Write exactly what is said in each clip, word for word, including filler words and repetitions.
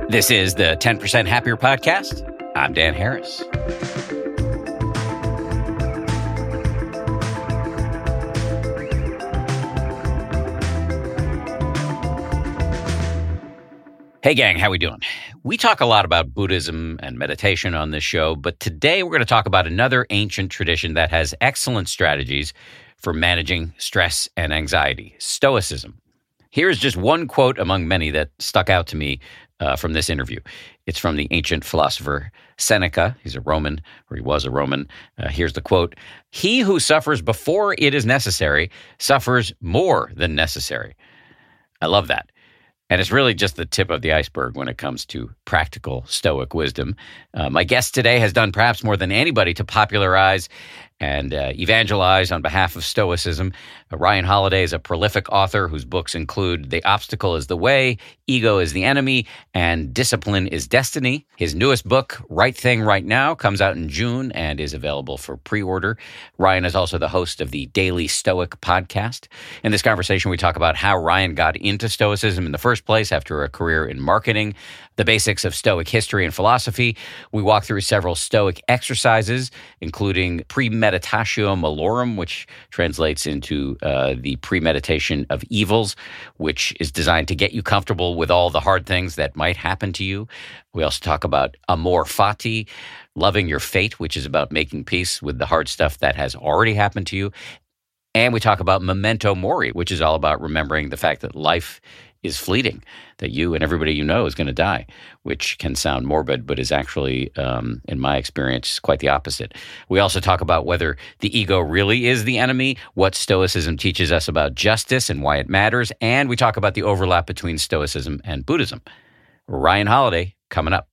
This is the ten percent Happier Podcast. I'm Dan Harris. Hey gang, how we doing? We talk a lot about Buddhism and meditation on this show, but today we're going to talk about another ancient tradition that has excellent strategies for managing stress and anxiety, Stoicism. Here's just one quote among many that stuck out to me uh, from this interview. It's from the ancient philosopher Seneca. He's a Roman, or he was a Roman. Uh, here's the quote. "He who suffers before it is necessary suffers more than necessary." I love that. And it's really just the tip of the iceberg when it comes to practical Stoic wisdom. Uh, my guest today has done perhaps more than anybody to popularize and uh, evangelize on behalf of Stoicism. Uh, Ryan Holiday is a prolific author whose books include The Obstacle is the Way, Ego is the Enemy, and Discipline is Destiny. His newest book, Right Thing Right Now, comes out in June and is available for pre-order. Ryan is also the host of the Daily Stoic podcast. In this conversation, we talk about how Ryan got into Stoicism in the first place after a career in marketing, the basics of Stoic history and philosophy. We walk through several Stoic exercises, including premeditatio malorum, which translates into uh, the premeditation of evils, which is designed to get you comfortable with all the hard things that might happen to you. We also talk about amor fati, loving your fate, which is about making peace with the hard stuff that has already happened to you. And we talk about memento mori, which is all about remembering the fact that life is fleeting, that you and everybody you know is going to die, which can sound morbid, but is actually, um, in my experience, quite the opposite. We also talk about whether the ego really is the enemy, what Stoicism teaches us about justice and why it matters, and we talk about the overlap between Stoicism and Buddhism. Ryan Holiday, coming up.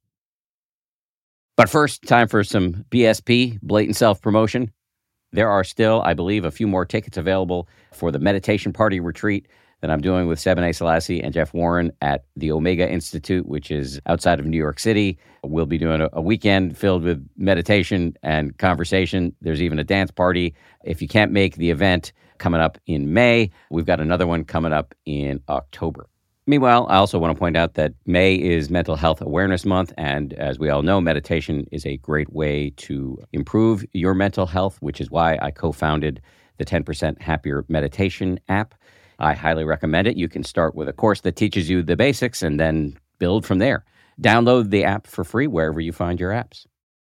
But first, time for some B S P, blatant self-promotion. There are still, I believe, a few more tickets available for the Meditation Party Retreat that I'm doing with Sebene Selassie and Jeff Warren at the Omega Institute, which is outside of New York City. We'll be doing a, a weekend filled with meditation and conversation. There's even a dance party. If you can't make the event coming up in May, we've got another one coming up in October. Meanwhile, I also want to point out that May is Mental Health Awareness Month, and as we all know, meditation is a great way to improve your mental health, which is why I co-founded the ten percent Happier Meditation app. I highly recommend it. You can start with a course that teaches you the basics and then build from there. Download the app for free wherever you find your apps.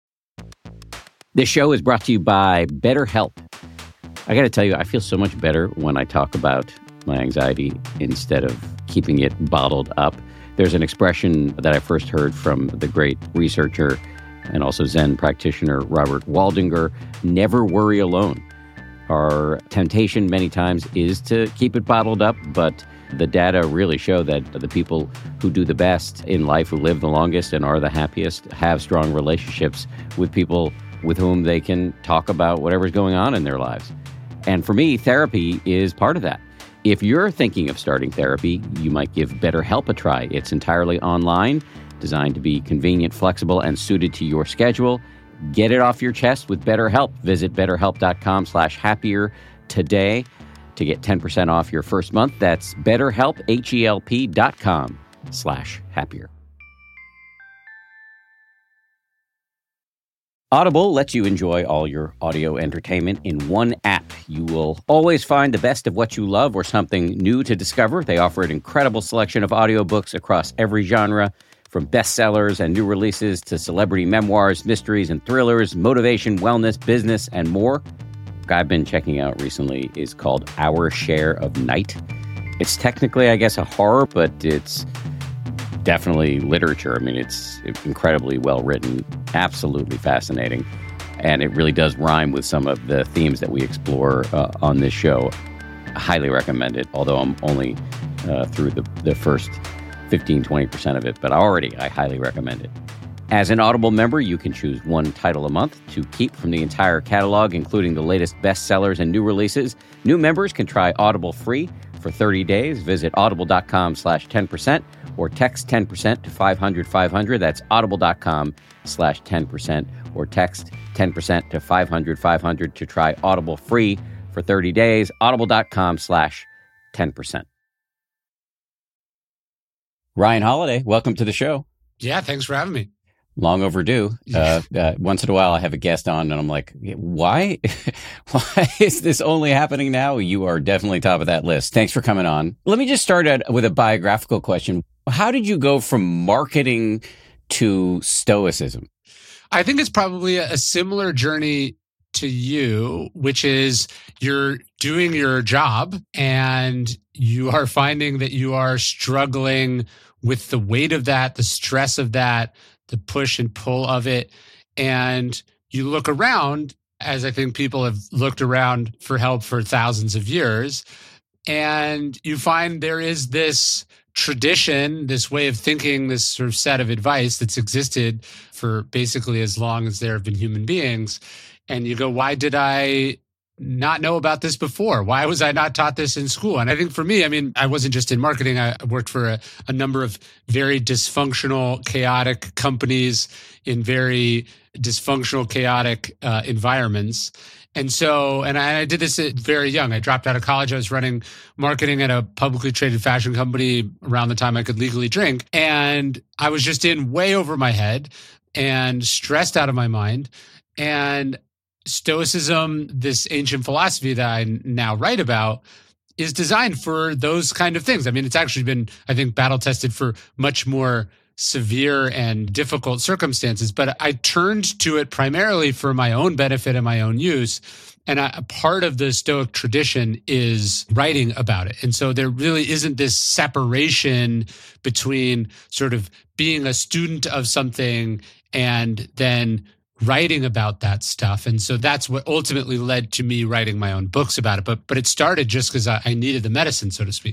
This show is brought to you by BetterHelp. I got to tell you, I feel so much better when I talk about my anxiety instead of keeping it bottled up. There's an expression that I first heard from the great researcher and also Zen practitioner Robert Waldinger, never worry alone. Our temptation many times is to keep it bottled up, but the data really show that the people who do the best in life, who live the longest and are the happiest, have strong relationships with people with whom they can talk about whatever's going on in their lives. And for me, therapy is part of that. If you're thinking of starting therapy, you might give BetterHelp a try. It's entirely online, designed to be convenient, flexible, and suited to your schedule. Get it off your chest with BetterHelp. Visit betterhelp.com slash happier today to get ten percent off your first month. That's betterhelp, H-E-L-P dot com slash happier. Audible lets you enjoy all your audio entertainment in one app. You will always find the best of what you love or something new to discover. They offer an incredible selection of audiobooks across every genre, from bestsellers and new releases to celebrity memoirs, mysteries and thrillers, motivation, wellness, business, and more. What I've been checking out recently is called Our Share of Night. It's technically, I guess, a horror, but it's definitely literature. I mean, it's incredibly well written, absolutely fascinating, and it really does rhyme with some of the themes that we explore uh, on this show. I highly recommend it, although I'm only uh, through the, the first fifteen, twenty percent of it, but already I highly recommend it. As an Audible member, you can choose one title a month to keep from the entire catalog, including the latest bestsellers and new releases. New members can try Audible free for thirty days. Visit audible.com slash 10% or text ten percent to five hundred five hundred. That's audible.com slash 10% or text ten percent to five hundred five hundred to try Audible free for thirty days. Audible.com slash 10%. Ryan Holiday, welcome to the show. Yeah, thanks for having me. Long overdue. Uh, uh, once in a while, I have a guest on, and I'm like, why? Why is this only happening now? You are definitely top of that list. Thanks for coming on. Let me just start out with a biographical question. How did you go from marketing to Stoicism? I think it's probably a similar journey to you, which is you're doing your job and you are finding that you are struggling with the weight of that, the stress of that, the push and pull of it. And you look around, as I think people have looked around for help for thousands of years, and you find there is this tradition, this way of thinking, this sort of set of advice that's existed for basically as long as there have been human beings. And you go, why did I not know about this before? Why was I not taught this in school? And I think for me, I mean, I wasn't just in marketing. I worked for a, a number of very dysfunctional, chaotic companies in very dysfunctional, chaotic uh, environments. And so, and I, I did this at very young. I dropped out of college. I was running marketing at a publicly traded fashion company around the time I could legally drink. And I was just in way over my head and stressed out of my mind. And Stoicism, this ancient philosophy that I now write about, is designed for those kind of things. I mean, it's actually been, I think, battle tested for much more severe and difficult circumstances, but I turned to it primarily for my own benefit and my own use. And I, a part of the Stoic tradition is writing about it. And so there really isn't this separation between sort of being a student of something and then writing about that stuff. And so that's what ultimately led to me writing my own books about it. But but it started just because I, I needed the medicine, so to speak.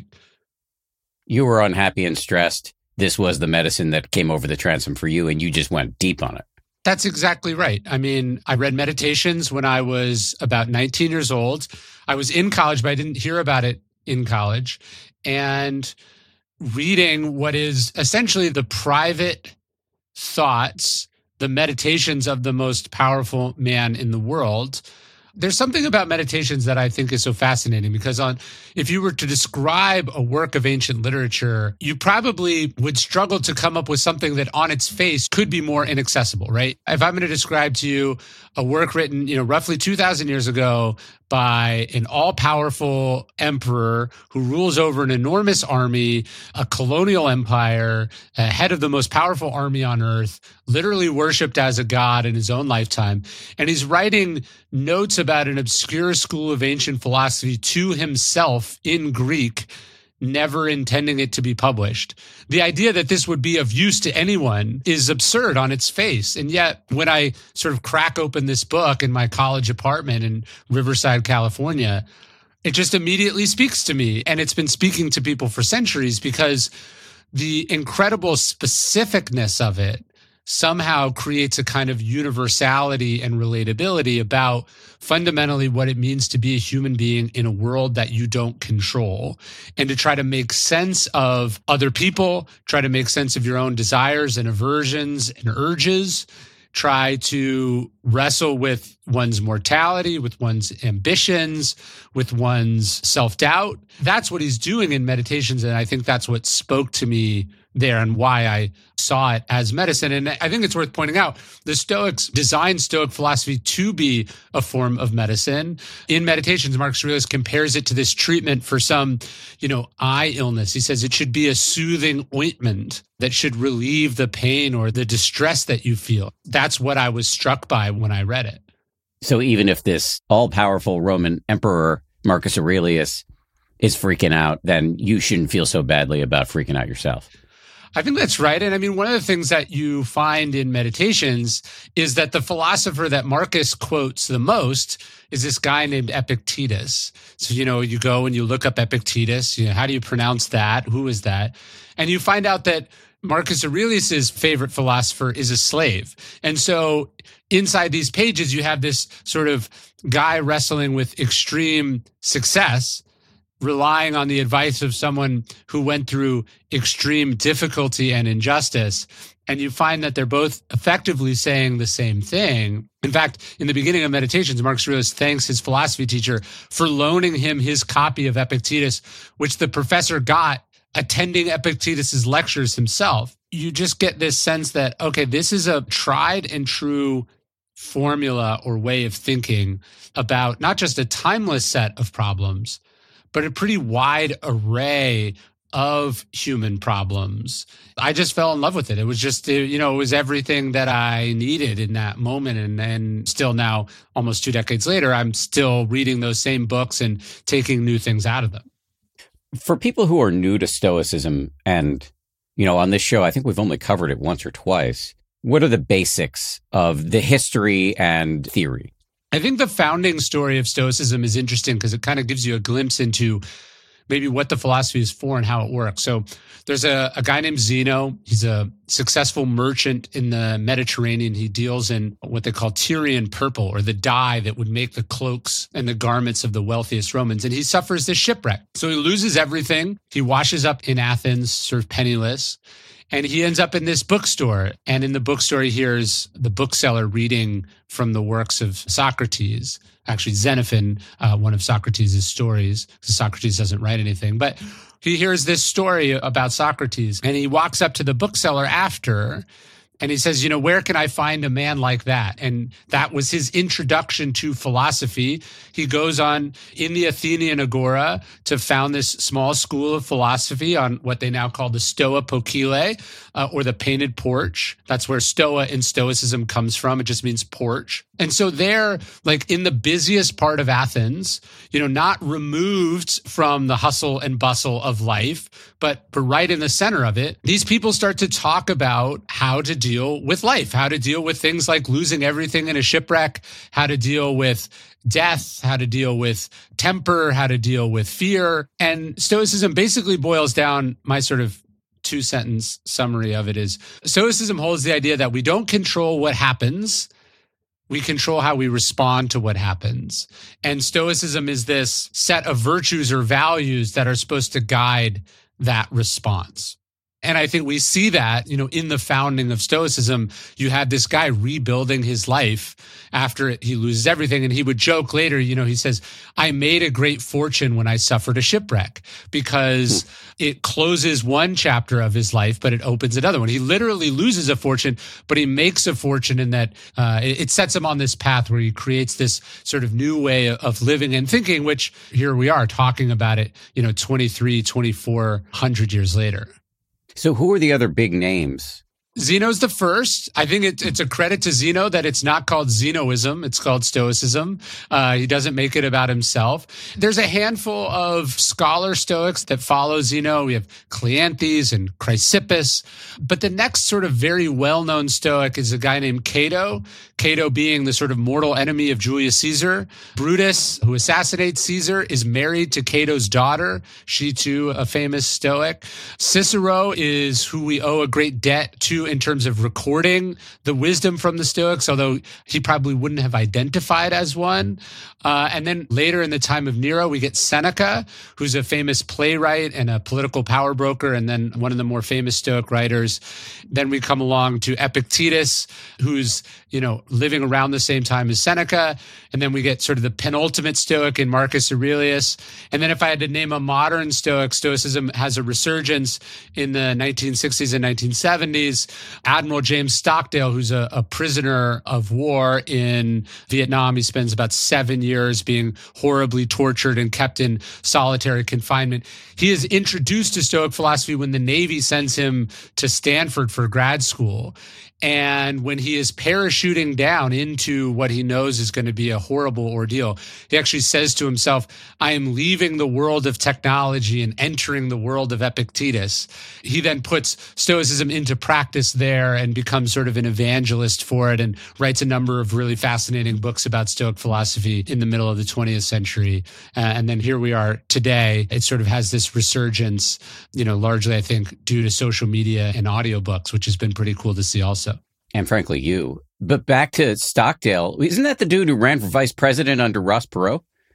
You were unhappy and stressed. This was the medicine that came over the transom for you, and you just went deep on it. That's exactly right. I mean, I read Meditations when I was about nineteen years old. I was in college, but I didn't hear about it in college. And reading what is essentially the private thoughts, the meditations of the most powerful man in the world. There's something about meditations that I think is so fascinating because on, if you were to describe a work of ancient literature, you probably would struggle to come up with something that on its face could be more inaccessible, right? If I'm going to describe to you a work written, you know, roughly two thousand years ago by an all-powerful emperor who rules over an enormous army, a colonial empire, a head of the most powerful army on earth, literally worshipped as a god in his own lifetime. And he's writing notes about an obscure school of ancient philosophy to himself in Greek, never intending it to be published. The idea that this would be of use to anyone is absurd on its face. And yet, when I sort of crack open this book in my college apartment in Riverside, California, it just immediately speaks to me. And it's been speaking to people for centuries because the incredible specificness of it somehow creates a kind of universality and relatability about fundamentally what it means to be a human being in a world that you don't control, and to try to make sense of other people, try to make sense of your own desires and aversions and urges, try to wrestle with one's mortality, with one's ambitions, with one's self-doubt. That's what he's doing in Meditations, and I think that's what spoke to me there and why I saw it as medicine. And I think it's worth pointing out, the Stoics designed Stoic philosophy to be a form of medicine. In Meditations, Marcus Aurelius compares it to this treatment for some, you know, eye illness. He says it should be a soothing ointment that should relieve the pain or the distress that you feel. That's what I was struck by when I read it. So even if this all-powerful Roman emperor, Marcus Aurelius, is freaking out, then you shouldn't feel so badly about freaking out yourself. I think that's right. And I mean, one of the things that you find in Meditations is that the philosopher that Marcus quotes the most is this guy named Epictetus. So, you know, you go and you look up Epictetus, you know, how do you pronounce that? Who is that? And you find out that Marcus Aurelius's favorite philosopher is a slave. And so inside these pages, you have this sort of guy wrestling with extreme success, relying on the advice of someone who went through extreme difficulty and injustice. And you find that they're both effectively saying the same thing. In fact, in the beginning of Meditations, Marcus Aurelius thanks his philosophy teacher for loaning him his copy of Epictetus, which the professor got attending Epictetus's lectures himself. you just get this sense that, okay, this is a tried and true formula or way of thinking about not just a timeless set of problems, but a pretty wide array of human problems. I just fell in love with it. It was just, you know, it was everything that I needed in that moment. And then still now, almost two decades later, I'm still reading those same books and taking new things out of them. For people who are new to Stoicism, and, you know, on this show, I think we've only covered it once or twice, what are the basics of the history and theory? I think the founding story of Stoicism is interesting because it kind of gives you a glimpse into maybe what the philosophy is for and how it works. So there's a, a guy named Zeno. He's a successful merchant in the Mediterranean. He deals in what they call Tyrian purple, or the dye that would make the cloaks and the garments of the wealthiest Romans. And he suffers this shipwreck. So he loses everything. He washes up in Athens, sort of penniless. And he ends up in this bookstore. And in the bookstore, he hears the bookseller reading from the works of Socrates. Actually, Xenophon, uh, one of Socrates' stories, because Socrates doesn't write anything. But he hears this story about Socrates. And he walks up to the bookseller after, and he says, you know, where can I find a man like that? And that was his introduction to philosophy. He goes on in the Athenian Agora to found this small school of philosophy on what they now call the Stoa Poikile, uh, or the painted porch. That's where Stoa in Stoicism comes from. It just means porch. And so they're like in the busiest part of Athens, you know, not removed from the hustle and bustle of life, but, but right in the center of it, these people start to talk about how to deal with life, how to deal with things like losing everything in a shipwreck, how to deal with death, how to deal with temper, how to deal with fear. And Stoicism basically boils down, my sort of two sentence summary of it is, Stoicism holds the idea that we don't control what happens. We control how we respond to what happens. And Stoicism is this set of virtues or values that are supposed to guide that response. And I think we see that, you know, in the founding of Stoicism, you had this guy rebuilding his life after he loses everything. And he would joke later, you know, he says, I made a great fortune when I suffered a shipwreck, because hmm. it closes one chapter of his life, but it opens another one. He literally loses a fortune, but he makes a fortune in that uh, it, it sets him on this path where he creates this sort of new way of living and thinking, which here we are talking about it, you know, twenty-three, twenty-four hundred years later. So who are the other big names? Zeno's the first. I think it, it's a credit to Zeno that it's not called Zenoism. It's called Stoicism. Uh, he doesn't make it about himself. There's a handful of scholar Stoics that follow Zeno. We have Cleanthes and Chrysippus. But the next sort of very well-known Stoic is a guy named Cato. Cato being the sort of mortal enemy of Julius Caesar. Brutus, who assassinates Caesar, is married to Cato's daughter. She too, a famous Stoic. Cicero is who we owe a great debt to in terms of recording the wisdom from the Stoics, although he probably wouldn't have identified as one. Uh, and then later in the time of Nero, we get Seneca, who's a famous playwright and a political power broker, and then one of the more famous Stoic writers. Then we come along to Epictetus, who's, you know, living around the same time as Seneca. And then we get sort of the penultimate Stoic in Marcus Aurelius. And then if I had to name a modern Stoic, Stoicism has a resurgence in the nineteen sixties and nineteen seventies. Admiral James Stockdale, who's a, a prisoner of war in Vietnam. He spends about seven years being horribly tortured and kept in solitary confinement. He is introduced to Stoic philosophy when the Navy sends him to Stanford for grad school. And when he is parachuting down into what he knows is going to be a horrible ordeal, he actually says to himself, I am leaving the world of technology and entering the world of Epictetus. He then puts Stoicism into practice there and becomes sort of an evangelist for it and writes a number of really fascinating books about Stoic philosophy in the middle of the twentieth century. Uh, and then here we are today. It sort of has this resurgence, you know, largely, I think, due to social media and audiobooks, which has been pretty cool to see also. And frankly, you. But back to Stockdale, isn't that the dude who ran for vice president under Ross Perot?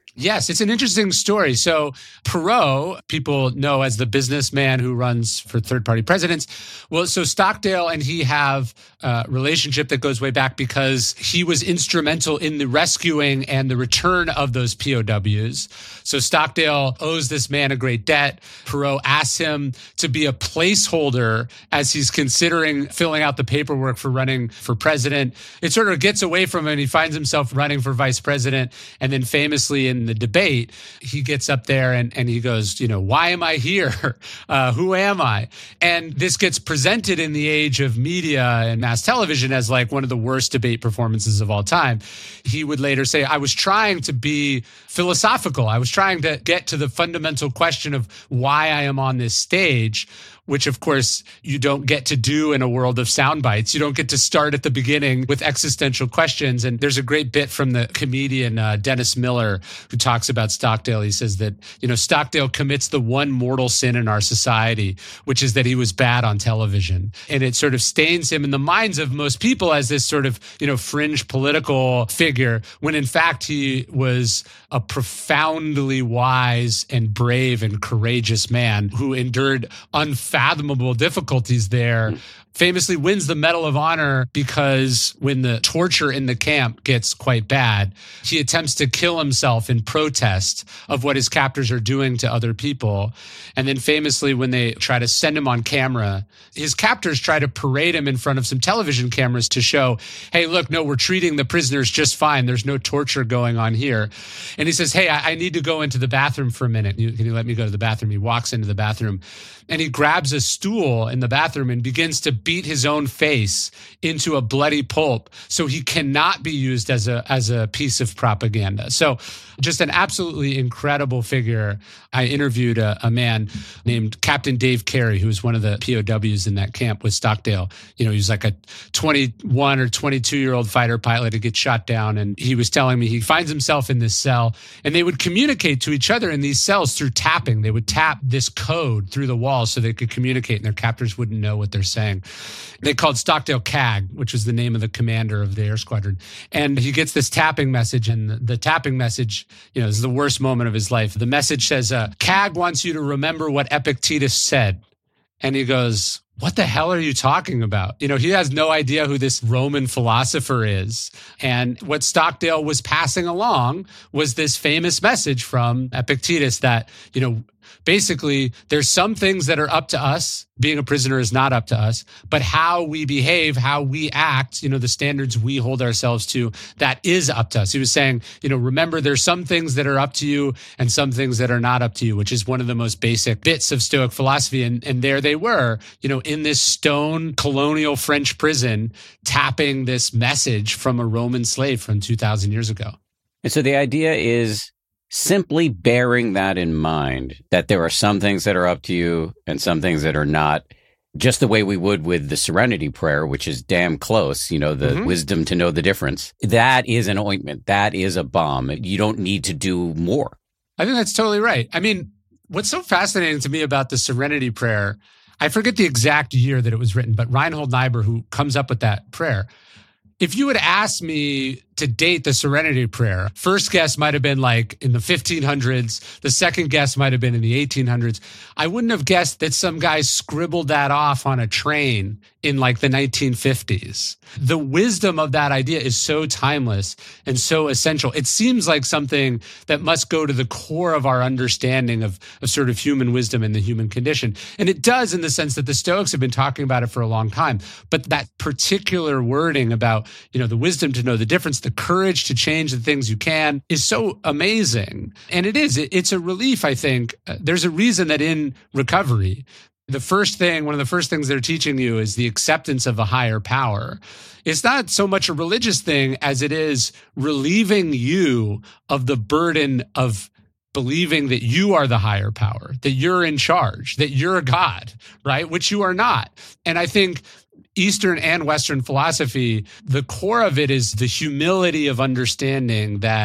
Yes, it's an interesting story. So Perot, people know as the businessman who runs for third-party presidents. Well, so Stockdale and he have a relationship that goes way back because he was instrumental in the rescuing and the return of those P O Ws. So Stockdale owes this man a great debt. Perot asks him to be a placeholder as he's considering filling out the paperwork for running for president. It sort of gets away from him. He finds himself running for vice president. And then famously in the debate, he gets up there and, and he goes, you know, why am I here? Uh, who am I? And this gets presented in the age of media and mass television as like one of the worst debate performances of all time. He would later say, I was trying to be philosophical. I was trying to get to the fundamental question of why I am on this stage, which of course you don't get to do in a world of sound bites. You don't get to start at the beginning with existential questions. And there's a great bit from the comedian uh, Dennis Miller who talks about Stockdale. He says that, you know, Stockdale commits the one mortal sin in our society, which is that he was bad on television. And it sort of stains him in the minds of most people as this sort of, you know, fringe political figure, when in fact he was a profoundly wise and brave and courageous man who endured unfathomable difficulties there. Famously wins the Medal of Honor because when the torture in the camp gets quite bad, he attempts to kill himself in protest of what his captors are doing to other people. And then famously, when they try to send him on camera, his captors try to parade him in front of some television cameras to show, hey, look, no, we're treating the prisoners just fine. There's no torture going on here. And he says, hey, I, I need to go into the bathroom for a minute. Can you, can you let me go to the bathroom? He walks into the bathroom and he grabs a stool in the bathroom and begins to beat his own face into a bloody pulp so he cannot be used as a as a piece of propaganda. So just an absolutely incredible figure. I interviewed a, a man named Captain Dave Carey, who was one of the P O Ws in that camp with Stockdale. You know, he was like a twenty-one or twenty-two-year-old fighter pilot who gets shot down. And he was telling me he finds himself in this cell and they would communicate to each other in these cells through tapping. They would tap this code through the walls so they could communicate and their captors wouldn't know what they're saying. They called Stockdale C A G, which was the name of the commander of the air squadron. And he gets this tapping message, and the, the tapping message, you know, is the worst moment of his life. The message says, uh, C A G wants you to remember what Epictetus said. And he goes, what the hell are you talking about? You know, he has no idea who this Roman philosopher is. And what Stockdale was passing along was this famous message from Epictetus that, you know, basically, there's some things that are up to us. Being a prisoner is not up to us, but how we behave, how we act, you know, the standards we hold ourselves to, that is up to us. He was saying, you know, remember, there's some things that are up to you and some things that are not up to you, which is one of the most basic bits of Stoic philosophy. And, and there they were, you know, in this stone colonial French prison, tapping this message from a Roman slave from two thousand years ago. And so the idea is simply bearing that in mind, that there are some things that are up to you and some things that are not, just the way we would with the Serenity Prayer, which is damn close, you know, the mm-hmm. wisdom to know the difference. That is an ointment. That is a balm. You don't need to do more. I think that's totally right. I mean, what's so fascinating to me about the Serenity Prayer, I forget the exact year that it was written, but Reinhold Niebuhr, who comes up with that prayer, if you had asked me to date the Serenity Prayer, first guess might have been like in the fifteen hundreds. The second guess might have been in the eighteen hundreds. I wouldn't have guessed that some guy scribbled that off on a train in like the nineteen fifties. The wisdom of that idea is so timeless and so essential. It seems like something that must go to the core of our understanding of, of sort of human wisdom and the human condition. And it does, in the sense that the Stoics have been talking about it for a long time. But that particular wording about, you know, the wisdom to know the difference, the courage to change the things you can, is so amazing. And it is. It, it's a relief, I think. Uh, there's a reason that in recovery, the first thing, one of the first things they're teaching you is the acceptance of a higher power. It's not so much a religious thing as it is relieving you of the burden of believing that you are the higher power, that you're in charge, that you're a God, right? Which you are not. And I think Eastern and Western philosophy, the core of it is the humility of understanding that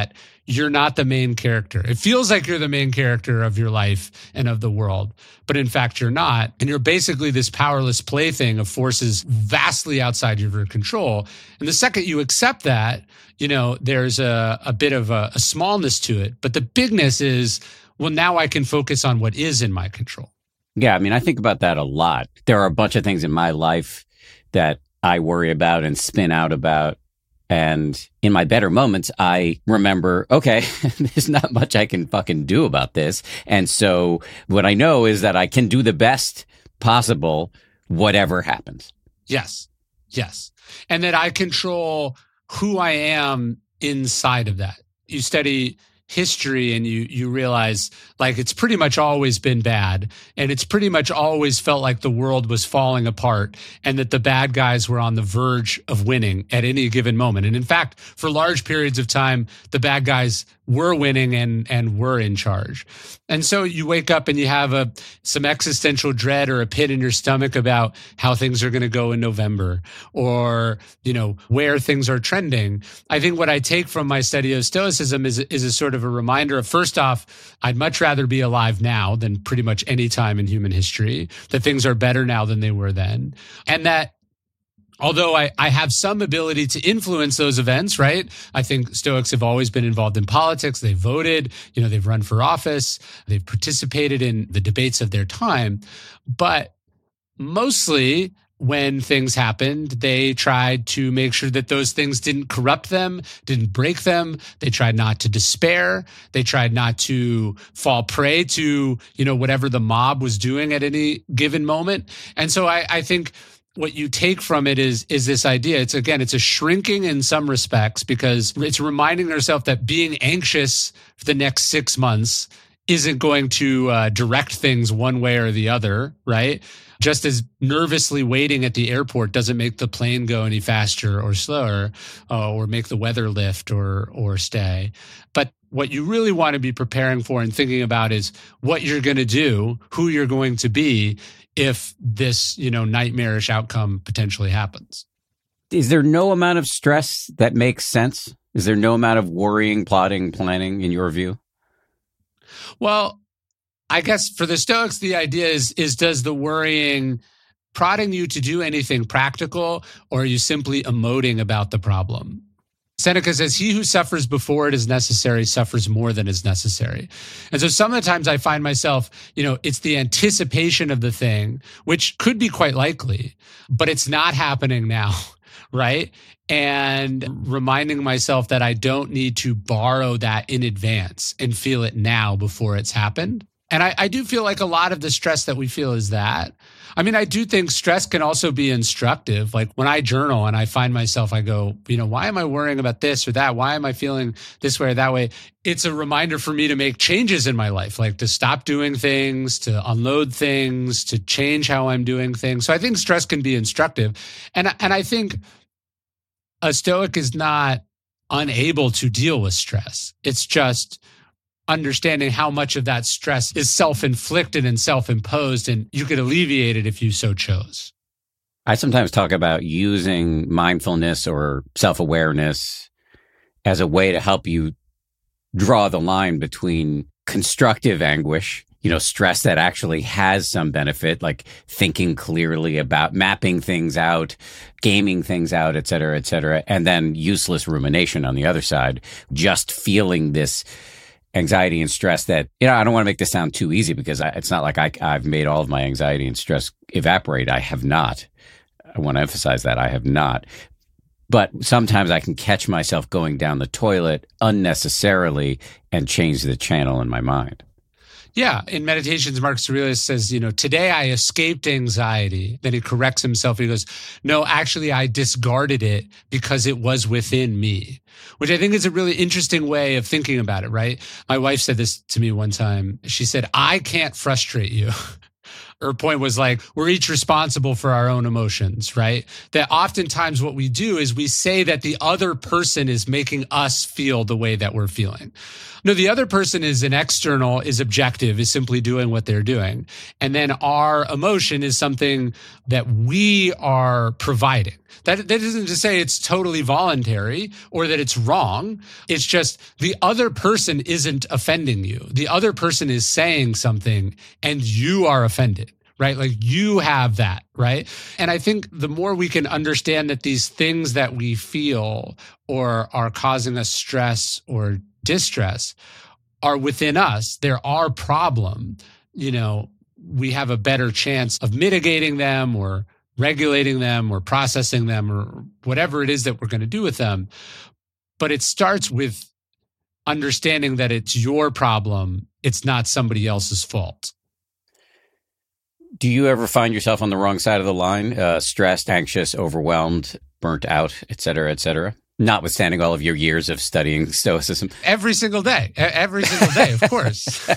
you're not the main character. It feels like you're the main character of your life and of the world, but in fact, you're not. And you're basically this powerless plaything of forces vastly outside of your control. And the second you accept that, you know, there's a, a bit of a, a smallness to it. But the bigness is, well, now I can focus on what is in my control. Yeah, I mean, I think about that a lot. There are a bunch of things in my life that I worry about and spin out about. And in my better moments, I remember, okay, there's not much I can fucking do about this. And so what I know is that I can do the best possible, whatever happens. Yes. Yes. And that I control who I am inside of that. You study history and you you realize like it's pretty much always been bad, and it's pretty much always felt like the world was falling apart and that the bad guys were on the verge of winning at any given moment. And in fact, for large periods of time, the bad guys were winning and and were in charge. And so you wake up and you have a some existential dread or a pit in your stomach about how things are going to go in November, or, you know, where things are trending. I think what I take from my study of Stoicism is is a sort of a reminder of, first off, I'd much rather be alive now than pretty much any time in human history, that things are better now than they were then. And that although I, I have some ability to influence those events, right? I think Stoics have always been involved in politics. They've voted, you know, they've run for office, they've participated in the debates of their time. But mostly when things happened, they tried to make sure that those things didn't corrupt them, didn't break them. They tried not to despair. They tried not to fall prey to, you know, whatever the mob was doing at any given moment. And so I, I think what you take from it is is this idea. It's, again, it's a shrinking in some respects, because it's reminding yourself that being anxious for the next six months isn't going to uh, direct things one way or the other, right? Just as nervously waiting at the airport doesn't make the plane go any faster or slower, uh, or make the weather lift or or stay. But what you really want to be preparing for and thinking about is what you're going to do, who you're going to be if this, you know, nightmarish outcome potentially happens. Is there no amount of stress that makes sense? Is there no amount of worrying, plotting, planning in your view? Well, I guess for the Stoics, the idea is, is does the worrying prodding you to do anything practical, or are you simply emoting about the problem? Seneca says, he who suffers before it is necessary suffers more than is necessary. And so some of the times I find myself, you know, it's the anticipation of the thing, which could be quite likely, but it's not happening now, right? And reminding myself that I don't need to borrow that in advance and feel it now before it's happened. And I, I do feel like a lot of the stress that we feel is that. I mean, I do think stress can also be instructive. Like when I journal and I find myself, I go, you know, why am I worrying about this or that? Why am I feeling this way or that way? It's a reminder for me to make changes in my life, like to stop doing things, to unload things, to change how I'm doing things. So I think stress can be instructive. And, and I think a Stoic is not unable to deal with stress. It's just understanding how much of that stress is self-inflicted and self-imposed, and you could alleviate it if you so chose. I sometimes talk about using mindfulness or self-awareness as a way to help you draw the line between constructive anguish, you know, stress that actually has some benefit, like thinking clearly about mapping things out, gaming things out, et cetera, et cetera, and then useless rumination on the other side, just feeling this anxiety and stress that, you know, I don't want to make this sound too easy, because I, it's not like I, I've made all of my anxiety and stress evaporate. I have not. I want to emphasize that I have not. But sometimes I can catch myself going down the toilet unnecessarily and change the channel in my mind. Yeah. In Meditations, Marcus Aurelius says, you know, today I escaped anxiety. Then he corrects himself. He goes, no, actually, I discarded it because it was within me, which I think is a really interesting way of thinking about it, right? My wife said this to me one time. She said, I can't frustrate you. Her point was like, we're each responsible for our own emotions, right? That oftentimes what we do is we say that the other person is making us feel the way that we're feeling. No, the other person is an external, is objective, is simply doing what they're doing. And then our emotion is something that we are providing. That, that isn't to say it's totally voluntary or that it's wrong. It's just the other person isn't offending you. The other person is saying something and you are offended, right? Like you have that, right? And I think the more we can understand that these things that we feel or are causing us stress or distress are within us, they're our problem, you know, we have a better chance of mitigating them or regulating them or processing them or whatever it is that we're going to do with them. But it starts with understanding that it's your problem. It's not somebody else's fault. Do you ever find yourself on the wrong side of the line, uh, stressed, anxious, overwhelmed, burnt out, et cetera, et cetera? Notwithstanding all of your years of studying Stoicism. Every single day. Every single day, of course.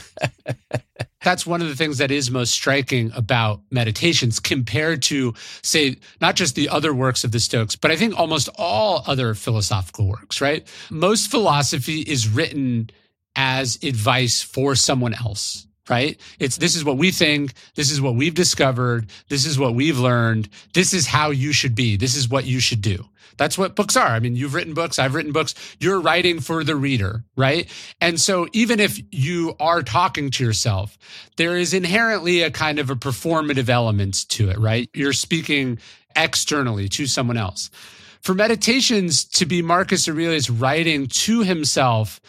That's one of the things that is most striking about meditations compared to, say, not just the other works of the Stoics, but I think almost all other philosophical works, right? Most philosophy is written as advice for someone else, right? It's this is what we think. This is what we've discovered. This is what we've learned. This is how you should be. This is what you should do. That's what books are. I mean, you've written books. I've written books. You're writing for the reader, right? And so even if you are talking to yourself, there is inherently a kind of a performative element to it, right? You're speaking externally to someone else. For meditations to be Marcus Aurelius writing to himself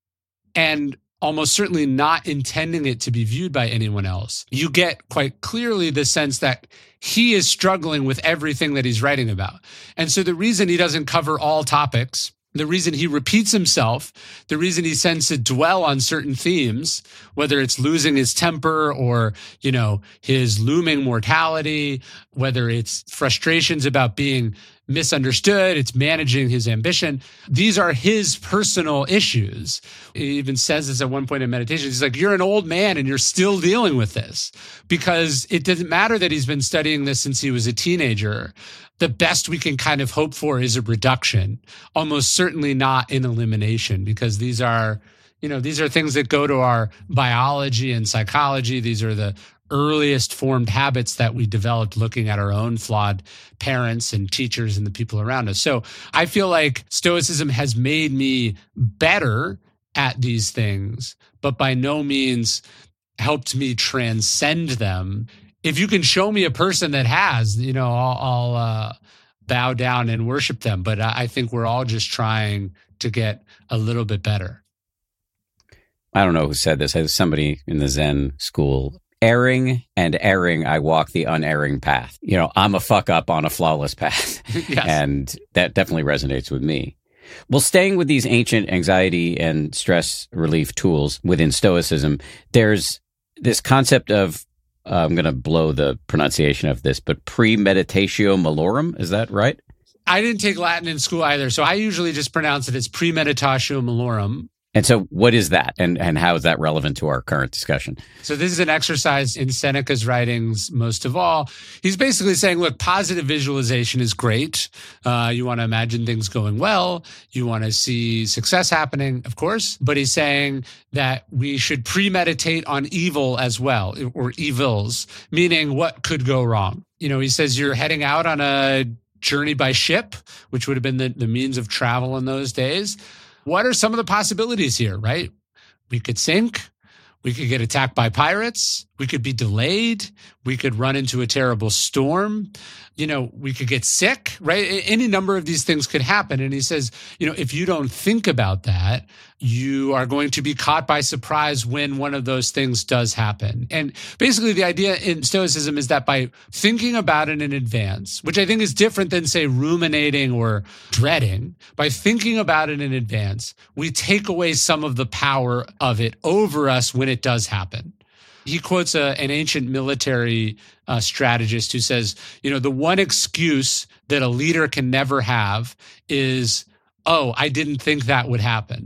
and almost certainly not intending it to be viewed by anyone else, you get quite clearly the sense that he is struggling with everything that he's writing about. And so the reason he doesn't cover all topics, the reason he repeats himself, the reason he tends to dwell on certain themes, whether it's losing his temper or, you know, his looming mortality, whether it's frustrations about being misunderstood, it's managing his ambition. These are his personal issues. He even says this at one point in meditation. He's like, you're an old man and you're still dealing with this because it doesn't matter that he's been studying this since he was a teenager. The best we can kind of hope for is a reduction, almost certainly not an elimination, because these are, you know, these are things that go to our biology and psychology. These are the earliest formed habits that we developed looking at our own flawed parents and teachers and the people around us. So I feel like Stoicism has made me better at these things, but by no means helped me transcend them. If you can show me a person that has, you know, I'll, I'll uh, bow down and worship them. But I think we're all just trying to get a little bit better. I don't know who said this. I was somebody in the Zen school. Erring and erring, I walk the unerring path. You know, I'm a fuck up on a flawless path. Yes. And that definitely resonates with me. Well, staying with these ancient anxiety and stress relief tools within Stoicism, there's this concept of, uh, I'm going to blow the pronunciation of this, but premeditatio malorum. Is that right? I didn't take Latin in school either, so I usually just pronounce it as premeditatio malorum. And so what is that, and, and how is that relevant to our current discussion? So this is an exercise in Seneca's writings, most of all. He's basically saying, look, positive visualization is great. Uh, you want to imagine things going well. You want to see success happening, of course. But he's saying that we should premeditate on evil as well, or evils, meaning what could go wrong. You know, he says you're heading out on a journey by ship, which would have been the, the means of travel in those days. What are some of the possibilities here, right? We could sink. We could get attacked by pirates. We could be delayed. We could run into a terrible storm. You know, we could get sick, right? Any number of these things could happen. And he says, you know, if you don't think about that, you are going to be caught by surprise when one of those things does happen. And basically the idea in Stoicism is that by thinking about it in advance, which I think is different than, say, ruminating or dreading, by thinking about it in advance, we take away some of the power of it over us when it does happen. He quotes a, an ancient military uh, strategist who says, you know, the one excuse that a leader can never have is, oh, I didn't think that would happen.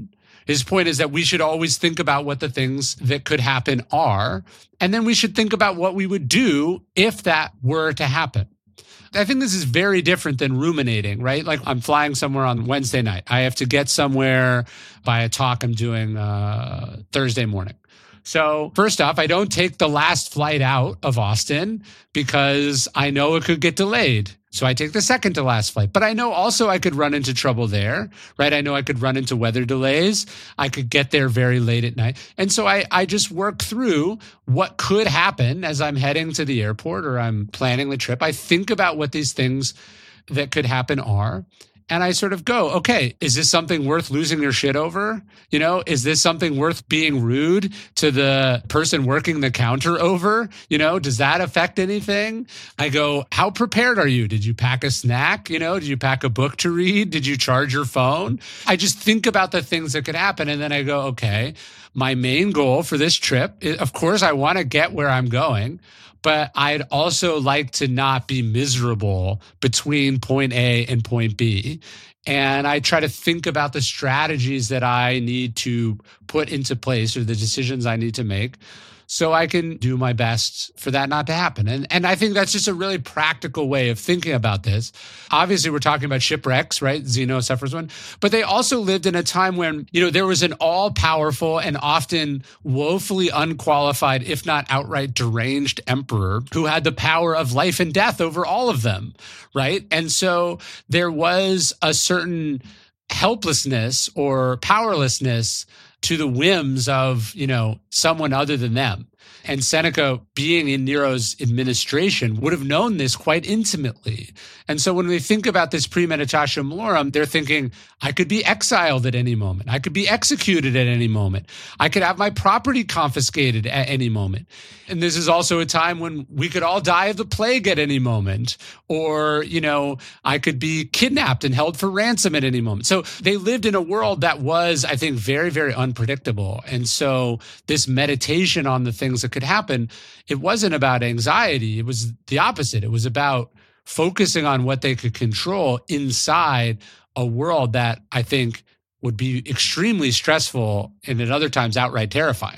His point is that we should always think about what the things that could happen are, and then we should think about what we would do if that were to happen. I think this is very different than ruminating, right? Like I'm flying somewhere on Wednesday night. I have to get somewhere by a talk I'm doing uh, Thursday morning. So first off, I don't take the last flight out of Austin because I know it could get delayed. So I take the second to last flight. But I know also I could run into trouble there, right? I know I could run into weather delays. I could get there very late at night. And so I, I just work through what could happen as I'm heading to the airport or I'm planning the trip. I think about what these things that could happen are. And I sort of go, okay, is this something worth losing your shit over? You know, is this something worth being rude to the person working the counter over? You know, does that affect anything? I go, how prepared are you? Did you pack a snack? You know, did you pack a book to read? Did you charge your phone? I just think about the things that could happen. And then I go, okay, my main goal for this trip is, of course, I want to get where I'm going. But I'd also like to not be miserable between point A and point B. And I try to think about the strategies that I need to put into place or the decisions I need to make so I can do my best for that not to happen. And and I think that's just a really practical way of thinking about this. Obviously, we're talking about shipwrecks, right? Zeno suffers one. But they also lived in a time when, you know, there was an all-powerful and often woefully unqualified, if not outright deranged emperor who had the power of life and death over all of them, right? And so there was a certain helplessness or powerlessness to the whims of, you know, someone other than them. And Seneca, being in Nero's administration, would have known this quite intimately. And so when we think about this premeditatio malorum, they're thinking, I could be exiled at any moment. I could be executed at any moment. I could have my property confiscated at any moment. And this is also a time when we could all die of the plague at any moment. Or, you know, I could be kidnapped and held for ransom at any moment. So they lived in a world that was, I think, very, very unpredictable. And so this meditation on the things that could happen, it wasn't about anxiety. It was the opposite. It was about focusing on what they could control inside a world that I think would be extremely stressful and at other times outright terrifying.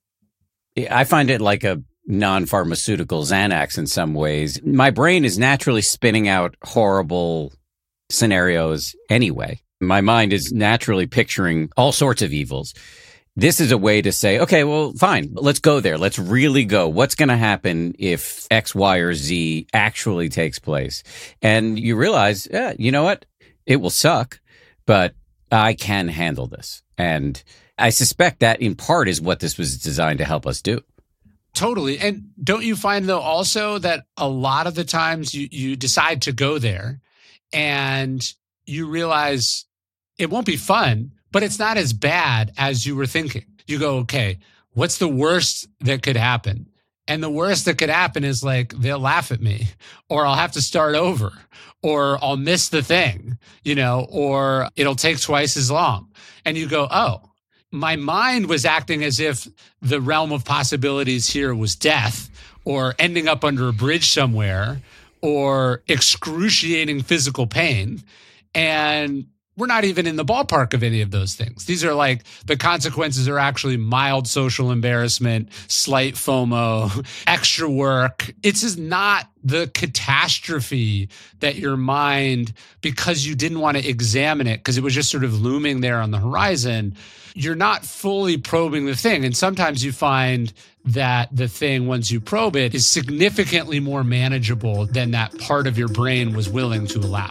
I find it like a non-pharmaceutical Xanax in some ways. My brain is naturally spinning out horrible scenarios anyway. My mind is naturally picturing all sorts of evils. This is a way to say, okay, well, fine, let's go there. Let's really go. What's going to happen if X, Y, or Z actually takes place? And you realize, yeah, you know what? It will suck, but I can handle this. And I suspect that in part is what this was designed to help us do. Totally. And don't you find, though, also that a lot of the times you, you decide to go there and you realize it won't be fun, but it's not as bad as you were thinking. You go, okay, what's the worst that could happen? And the worst that could happen is like, they'll laugh at me, or I'll have to start over, or I'll miss the thing, you know, or it'll take twice as long. And you go, oh, my mind was acting as if the realm of possibilities here was death, or ending up under a bridge somewhere, or excruciating physical pain. And we're not even in the ballpark of any of those things. These are like, the consequences are actually mild social embarrassment, slight FOMO, extra work. It's just not the catastrophe that your mind, because you didn't want to examine it, because it was just sort of looming there on the horizon, you're not fully probing the thing. And sometimes you find that the thing, once you probe it, is significantly more manageable than that part of your brain was willing to allow.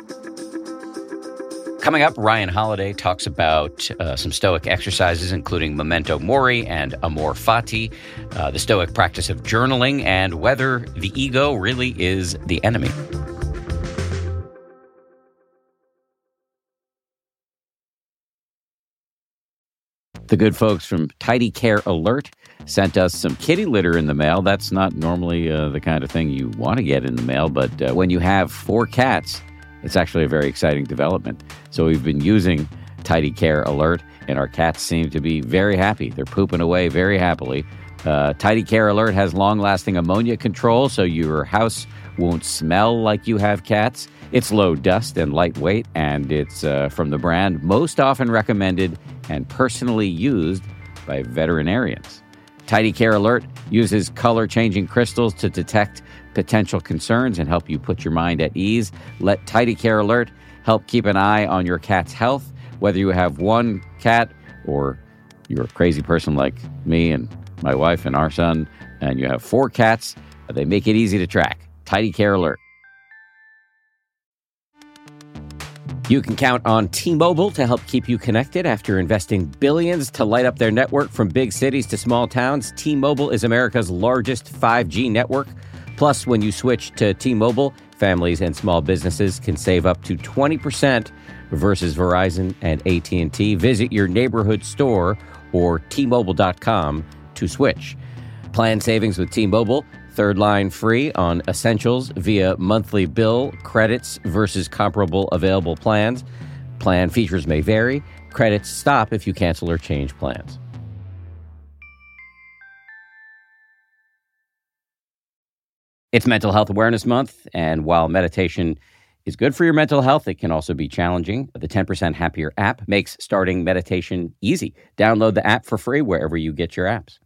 Coming up, Ryan Holiday talks about uh, some Stoic exercises, including Memento Mori and Amor Fati, uh, the Stoic practice of journaling, and whether the ego really is the enemy. The good folks from Tidy Care Alert sent us some kitty litter in the mail. That's not normally uh, the kind of thing you want to get in the mail, but uh, when you have four cats, it's actually a very exciting development. So we've been using Tidy Care Alert, and our cats seem to be very happy. They're pooping away very happily. Uh, Tidy Care Alert has long-lasting ammonia control so your house won't smell like you have cats. It's low dust and lightweight, and it's uh, from the brand most often recommended and personally used by veterinarians. Tidy Care Alert uses color-changing crystals to detect potential concerns and help you put your mind at ease. Let Tidy Care Alert help keep an eye on your cat's health, whether you have one cat or you're a crazy person like me and my wife and our son, and you have four cats. They make it easy to track. Tidy Care Alert. You can count on T-Mobile to help keep you connected after investing billions to light up their network from big cities to small towns. T-Mobile is America's largest five G network. Plus, when you switch to T-Mobile, families and small businesses can save up to twenty percent versus Verizon and A T and T. Visit your neighborhood store or T Mobile dot com to switch. Plan savings with T-Mobile. Third line free on essentials via monthly bill credits versus comparable available plans. Plan features may vary. Credits stop if you cancel or change plans. It's Mental Health Awareness Month, and while meditation is good for your mental health, it can also be challenging. The ten percent Happier app makes starting meditation easy. Download the app for free wherever you get your apps.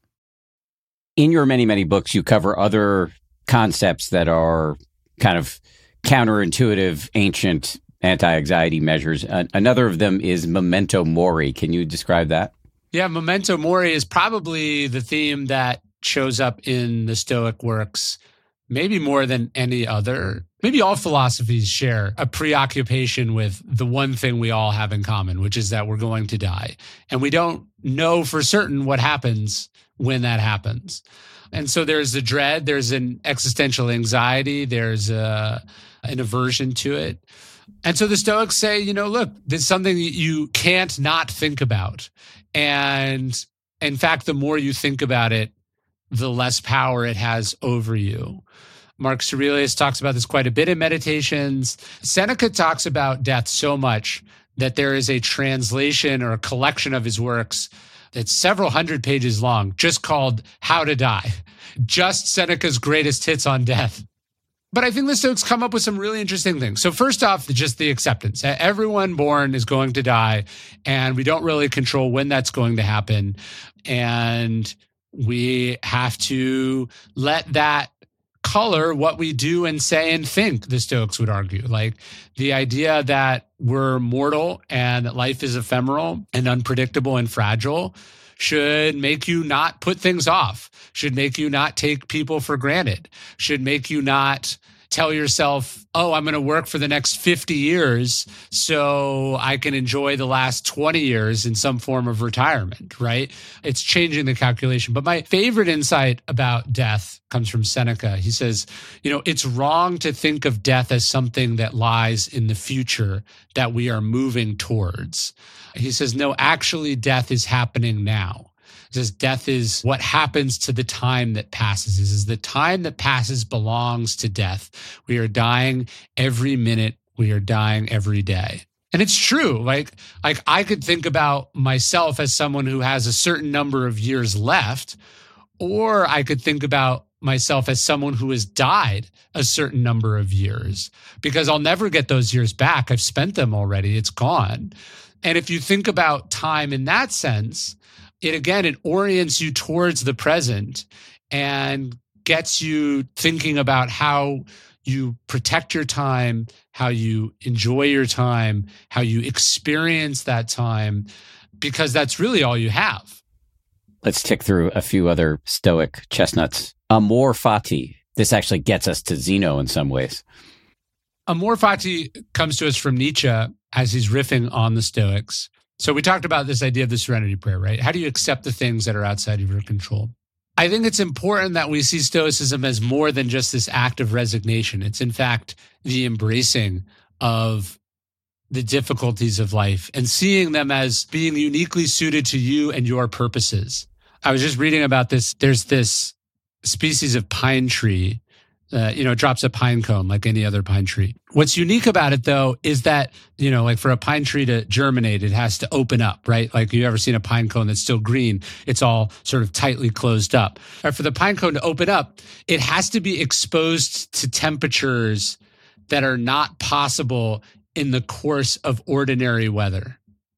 In your many, many books, you cover other concepts that are kind of counterintuitive, ancient anti-anxiety measures. Uh, another of them is memento mori. Can you describe that? Yeah, memento mori is probably the theme that shows up in the Stoic works, maybe more than any other. Maybe all philosophies share a preoccupation with the one thing we all have in common, which is that we're going to die. And we don't know for certain what happens when that happens. And so there's a dread, there's an existential anxiety, there's a, an aversion to it. And so the Stoics say, you know, look, this is something that you can't not think about. And in fact, the more you think about it, the less power it has over you. Marcus Aurelius talks about this quite a bit in Meditations. Seneca talks about death so much that there is a translation or a collection of his works that's several hundred pages long, just called How to Die, just Seneca's greatest hits on death. But I think the Stoics come up with some really interesting things. So first off, just the acceptance. Everyone born is going to die, and we don't really control when that's going to happen. And we have to let that color what we do and say and think, the Stoics would argue. Like the idea that we're mortal and that life is ephemeral and unpredictable and fragile should make you not put things off, should make you not take people for granted, should make you not tell yourself, oh, I'm going to work for the next fifty years so I can enjoy the last twenty years in some form of retirement, right? It's changing the calculation. But my favorite insight about death comes from Seneca. He says, you know, it's wrong to think of death as something that lies in the future that we are moving towards. He says, no, actually, death is happening now. He says death is what happens to the time that passes. He says the time that passes belongs to death. We are dying every minute. We are dying every day. And it's true. Like, like I could think about myself as someone who has a certain number of years left, or I could think about myself as someone who has died a certain number of years, because I'll never get those years back. I've spent them already. It's gone. And if you think about time in that sense, it again, it orients you towards the present and gets you thinking about how you protect your time, how you enjoy your time, how you experience that time, because that's really all you have. Let's tick through a few other Stoic chestnuts. Amor fati. This actually gets us to Zeno in some ways. Amor fati comes to us from Nietzsche as he's riffing on the Stoics. So we talked about this idea of the serenity prayer, right? How do you accept the things that are outside of your control? I think it's important that we see Stoicism as more than just this act of resignation. It's in fact the embracing of the difficulties of life and seeing them as being uniquely suited to you and your purposes. I was just reading about this. There's this species of pine tree Uh, you know, it drops a pine cone like any other pine tree. What's unique about it, though, is that, you know, like for a pine tree to germinate, it has to open up, right? Like you ever seen a pine cone that's still green? It's all sort of tightly closed up. Or for the pine cone to open up, it has to be exposed to temperatures that are not possible in the course of ordinary weather.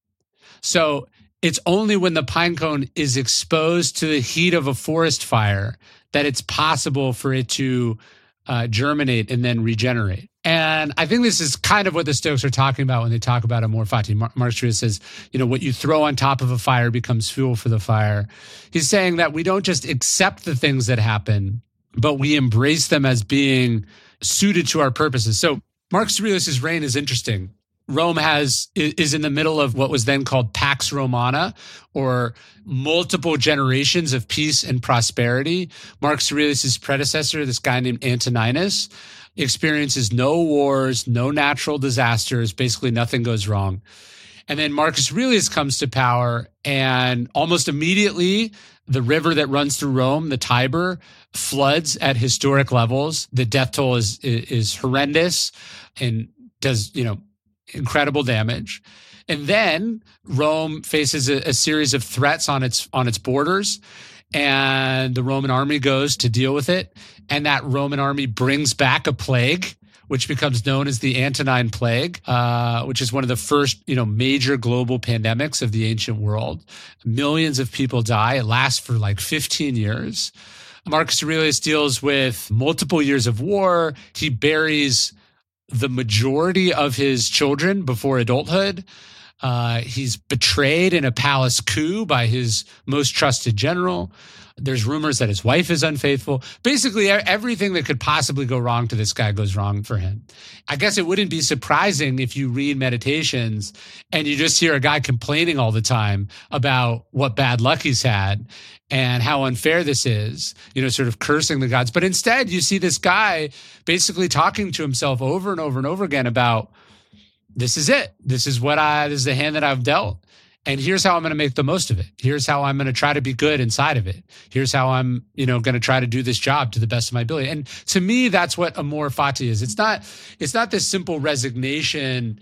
So it's only when the pine cone is exposed to the heat of a forest fire that it's possible for it to uh, germinate and then regenerate. And I think this is kind of what the Stoics are talking about when they talk about amor fati. Mar- Marcus Aurelius says, you know, what you throw on top of a fire becomes fuel for the fire. He's saying that we don't just accept the things that happen, but we embrace them as being suited to our purposes. So Marcus Aurelius' reign is interesting. Rome has is in the middle of what was then called Pax Romana, or multiple generations of peace and prosperity. Marcus Aurelius' predecessor, this guy named Antoninus, experiences no wars, no natural disasters, basically nothing goes wrong. And then Marcus Aurelius comes to power, and almost immediately, the river that runs through Rome, the Tiber, floods at historic levels. The death toll is is horrendous and does, you know, incredible damage. And then Rome faces a, a series of threats on its on its borders, and the Roman army goes to deal with it. And that Roman army brings back a plague, which becomes known as the Antonine Plague, uh, which is one of the first, you know, major global pandemics of the ancient world. Millions of people die. It lasts for like fifteen years. Marcus Aurelius deals with multiple years of war. He buries the majority of his children before adulthood. Uh, he's betrayed in a palace coup by his most trusted general. There's rumors that his wife is unfaithful. Basically, everything that could possibly go wrong to this guy goes wrong for him. I guess it wouldn't be surprising if you read Meditations and you just hear a guy complaining all the time about what bad luck he's had and how unfair this is, you know, sort of cursing the gods. But instead, you see this guy basically talking to himself over and over and over again about, this is it. This is what I, this is the hand that I've dealt. And here's how I'm going to make the most of it. Here's how I'm going to try to be good inside of it. Here's how I'm, you know, going to try to do this job to the best of my ability. And to me, that's what amor fati is. It's not, it's not this simple resignation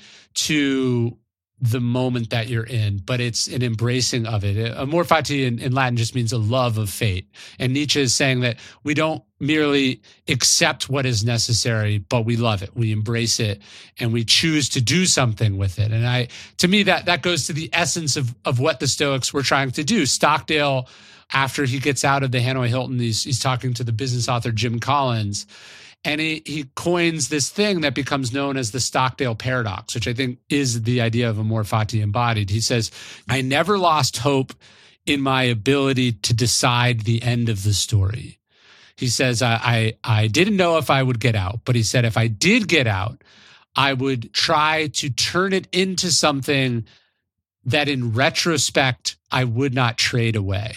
to the moment that you're in, but it's an embracing of it. Amor fati in, in Latin just means a love of fate. And Nietzsche is saying that we don't merely accept what is necessary, but we love it. We embrace it and we choose to do something with it. And I, to me, that, that goes to the essence of, of what the Stoics were trying to do. Stockdale, after he gets out of the Hanoi Hilton, he's, he's talking to the business author, Jim Collins, and he, he coins this thing that becomes known as the Stockdale paradox, which I think is the idea of amor fati embodied. He says, I never lost hope in my ability to decide the end of the story. He says, I, I, I didn't know if I would get out, but he said, if I did get out, I would try to turn it into something that in retrospect, I would not trade away.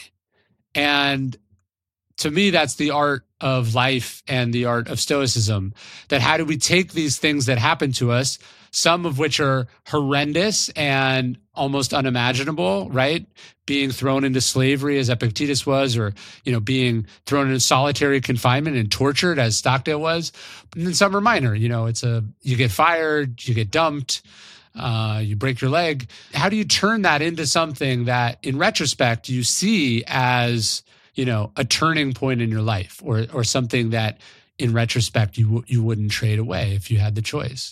And to me, that's the art of life and the art of Stoicism, that how do we take these things that happen to us, some of which are horrendous and almost unimaginable, right? Being thrown into slavery as Epictetus was, or, you know, being thrown into solitary confinement and tortured as Stockdale was. And then some are minor, you know, it's a, you get fired, you get dumped, uh, you break your leg. How do you turn that into something that in retrospect you see as, you know, a turning point in your life, or or something that in retrospect you you wouldn't trade away if you had the choice?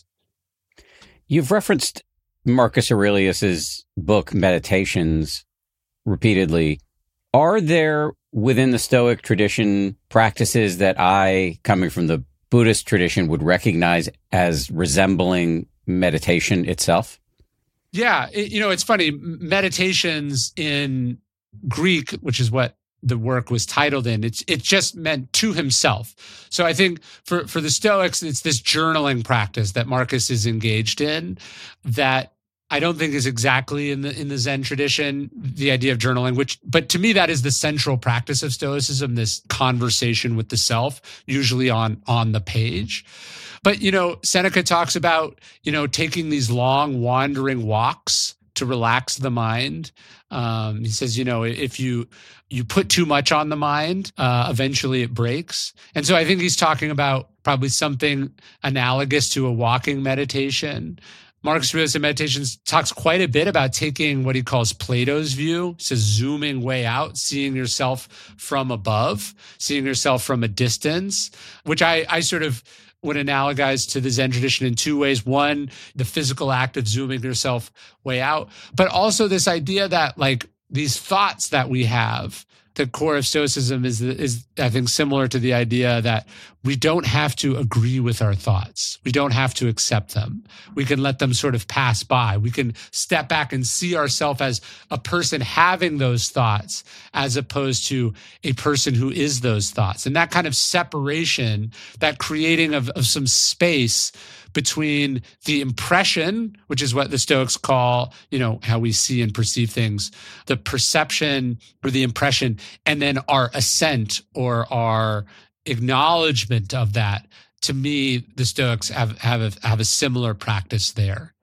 You've referenced Marcus Aurelius's book Meditations repeatedly. Are there within the Stoic tradition practices that I, coming from the Buddhist tradition, would recognize as resembling meditation itself? Yeah, it, you know, it's funny. Meditations in Greek, which is what the work was titled in, it's it just meant to himself. So I think for, for the Stoics, it's this journaling practice that Marcus is engaged in that I don't think is exactly in the in the Zen tradition, the idea of journaling, which, but to me, that is the central practice of Stoicism, this conversation with the self, usually on on the page. But, you know, Seneca talks about, you know, taking these long wandering walks to relax the mind. Um, he says, you know, if you you put too much on the mind, uh, eventually it breaks. And so I think he's talking about probably something analogous to a walking meditation. Marcus Aurelius in Meditations talks quite a bit about taking what he calls Plato's view. He says zooming way out, seeing yourself from above, seeing yourself from a distance, which I, I sort of would analogize to the Zen tradition in two ways. One, the physical act of zooming yourself way out, but also this idea that like these thoughts that we have, the core of Stoicism is, is, I think, similar to the idea that we don't have to agree with our thoughts. We don't have to accept them. We can let them sort of pass by. We can step back and see ourselves as a person having those thoughts as opposed to a person who is those thoughts. And that kind of separation, that creating of, of some space between the impression, which is what the Stoics call, you know, how we see and perceive things, the perception or the impression, and then our assent or our acknowledgement of that. To me, the Stoics have, have, a, have a similar practice there.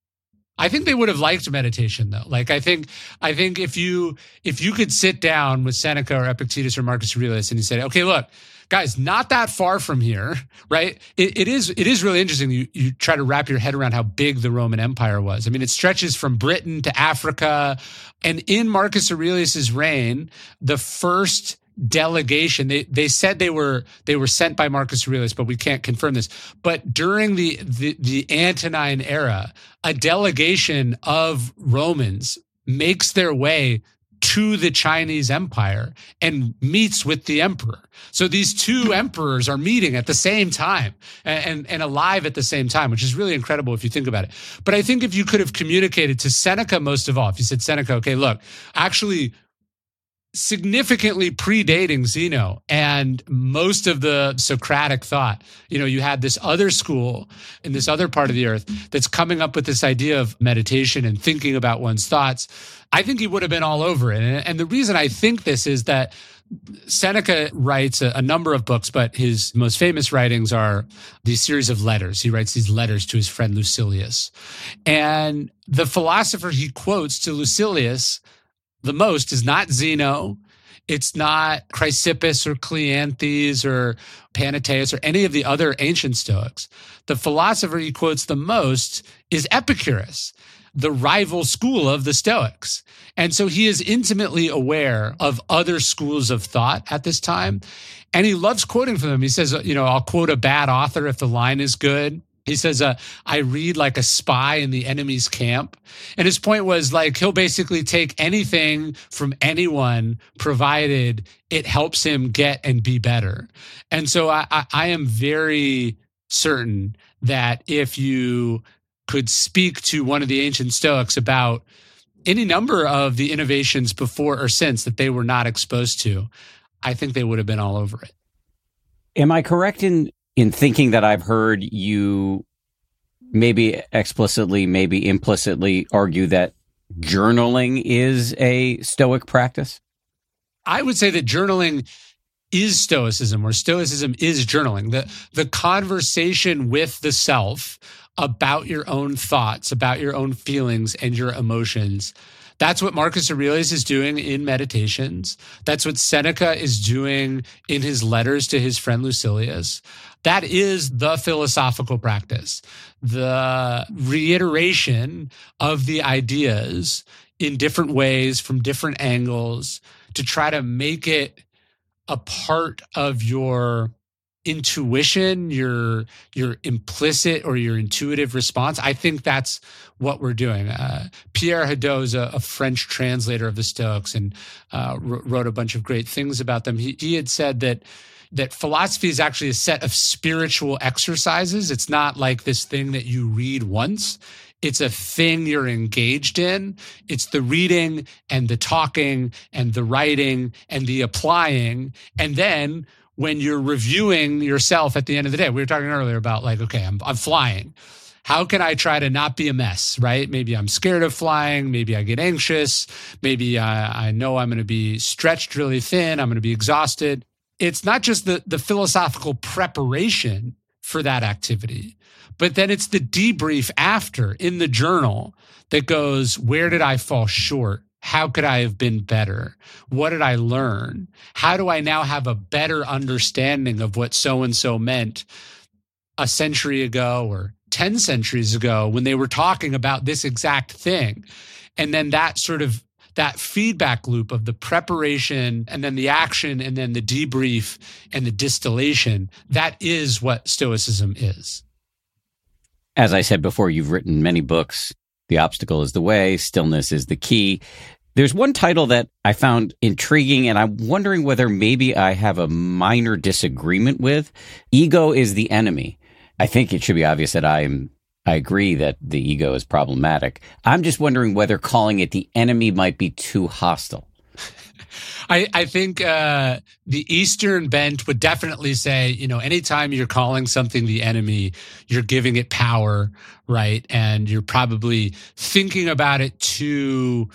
I think they would have liked meditation though. Like I think, I think if you, if you could sit down with Seneca or Epictetus or Marcus Aurelius and you said, okay, look, guys, not that far from here, right? It, it is, it is really interesting. You, you try to wrap your head around how big the Roman Empire was. I mean, it stretches from Britain to Africa. And in Marcus Aurelius's reign, the first delegation, they they said they were they were sent by Marcus Aurelius, but we can't confirm this. But during the the, the Antonine era, a delegation of Romans makes their way to the Chinese Empire and meets with the emperor. So these two emperors are meeting at the same time and, and, and alive at the same time, which is really incredible if you think about it. But I think if you could have communicated to Seneca most of all, if you said, Seneca, okay, look, actually significantly predating Zeno and most of the Socratic thought, you know, you had this other school in this other part of the earth that's coming up with this idea of meditation and thinking about one's thoughts. I think he would have been all over it. And, and the reason I think this is that Seneca writes a, a number of books, but his most famous writings are these series of letters. He writes these letters to his friend Lucilius. And the philosopher he quotes to Lucilius the most is not Zeno. It's not Chrysippus or Cleanthes or Panaetus or any of the other ancient Stoics. The philosopher he quotes the most is Epicurus, the rival school of the Stoics. And so he is intimately aware of other schools of thought at this time. And he loves quoting from them. He says, you know, I'll quote a bad author if the line is good. He says, uh, I read like a spy in the enemy's camp. And his point was like, he'll basically take anything from anyone, provided it helps him get and be better. And so I, I, I am very certain that if you could speak to one of the ancient Stoics about any number of the innovations before or since that they were not exposed to, I think they would have been all over it. Am I correct in in thinking that I've heard you maybe explicitly, maybe implicitly argue that journaling is a Stoic practice? I would say that journaling is Stoicism, or Stoicism is journaling. The, the conversation with the self about your own thoughts, about your own feelings and your emotions. That's what Marcus Aurelius is doing in Meditations. That's what Seneca is doing in his letters to his friend Lucilius. That is the philosophical practice, the reiteration of the ideas in different ways, from different angles, to try to make it a part of your intuition, your your implicit or your intuitive response. I think that's what we're doing. Uh, Pierre Hadot is a, a French translator of the Stoics and uh, wrote a bunch of great things about them. He, he had said that that philosophy is actually a set of spiritual exercises. It's not like this thing that you read once. It's a thing you're engaged in. It's the reading and the talking and the writing and the applying. And then when you're reviewing yourself at the end of the day, we were talking earlier about like, okay, I'm, I'm flying. How can I try to not be a mess, right? Maybe I'm scared of flying. Maybe I get anxious. Maybe I, I know I'm going to be stretched really thin. I'm going to be exhausted. It's not just the, the philosophical preparation for that activity. But then it's the debrief after in the journal that goes, where did I fall short? How could I have been better? What did I learn? How do I now have a better understanding of what so-and-so meant a century ago or ten centuries ago when they were talking about this exact thing? And then that sort of, that feedback loop of the preparation and then the action and then the debrief and the distillation, that is what Stoicism is. As I said before, you've written many books. The Obstacle is the Way, Stillness is the Key. There's one title that I found intriguing, and I'm wondering whether maybe I have a minor disagreement with. Ego is the enemy. I think it should be obvious that I am, I agree that the ego is problematic. I'm just wondering whether calling it the enemy might be too hostile. I, I think uh, the Eastern bent would definitely say, you know, anytime you're calling something the enemy, you're giving it power, right? And you're probably thinking about it too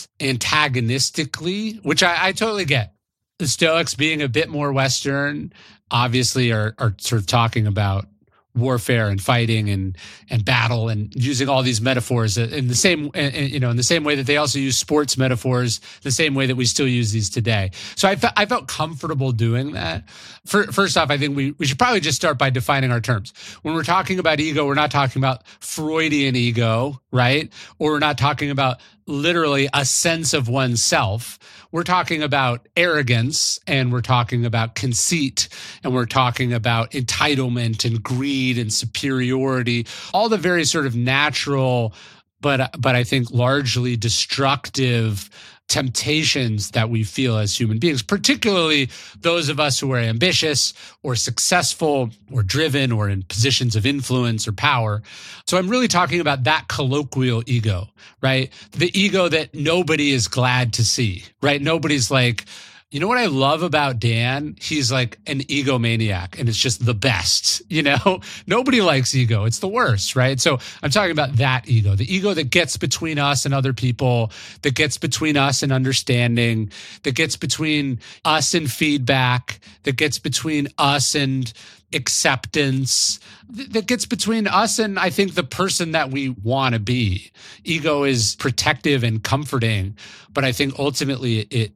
antagonistically, which I, I totally get. The Stoics, being a bit more Western, obviously are, are sort of talking about warfare and fighting and and battle and using all these metaphors in the same you know in the same way that they also use sports metaphors, the same way that we still use these today. So I, fe- I felt comfortable doing that. For, first off, I think we, we should probably just start by defining our terms. When we're talking about ego, we're not talking about Freudian ego, right? Or we're not talking about literally a sense of oneself. We're talking about arrogance, and we're talking about conceit, and we're talking about entitlement and greed and superiority, all the very sort of natural, but but I think largely destructive temptations that we feel as human beings, particularly those of us who are ambitious or successful or driven or in positions of influence or power. So I'm really talking about that colloquial ego, right? The ego that nobody is glad to see, right? Nobody's like, you know what I love about Dan? He's like an egomaniac, and it's just the best, you know? Nobody likes ego. It's the worst, right? So I'm talking about that ego, the ego that gets between us and other people, that gets between us and understanding, that gets between us and feedback, that gets between us and acceptance, that gets between us and, I think, the person that we want to be. Ego is protective and comforting, but I think ultimately it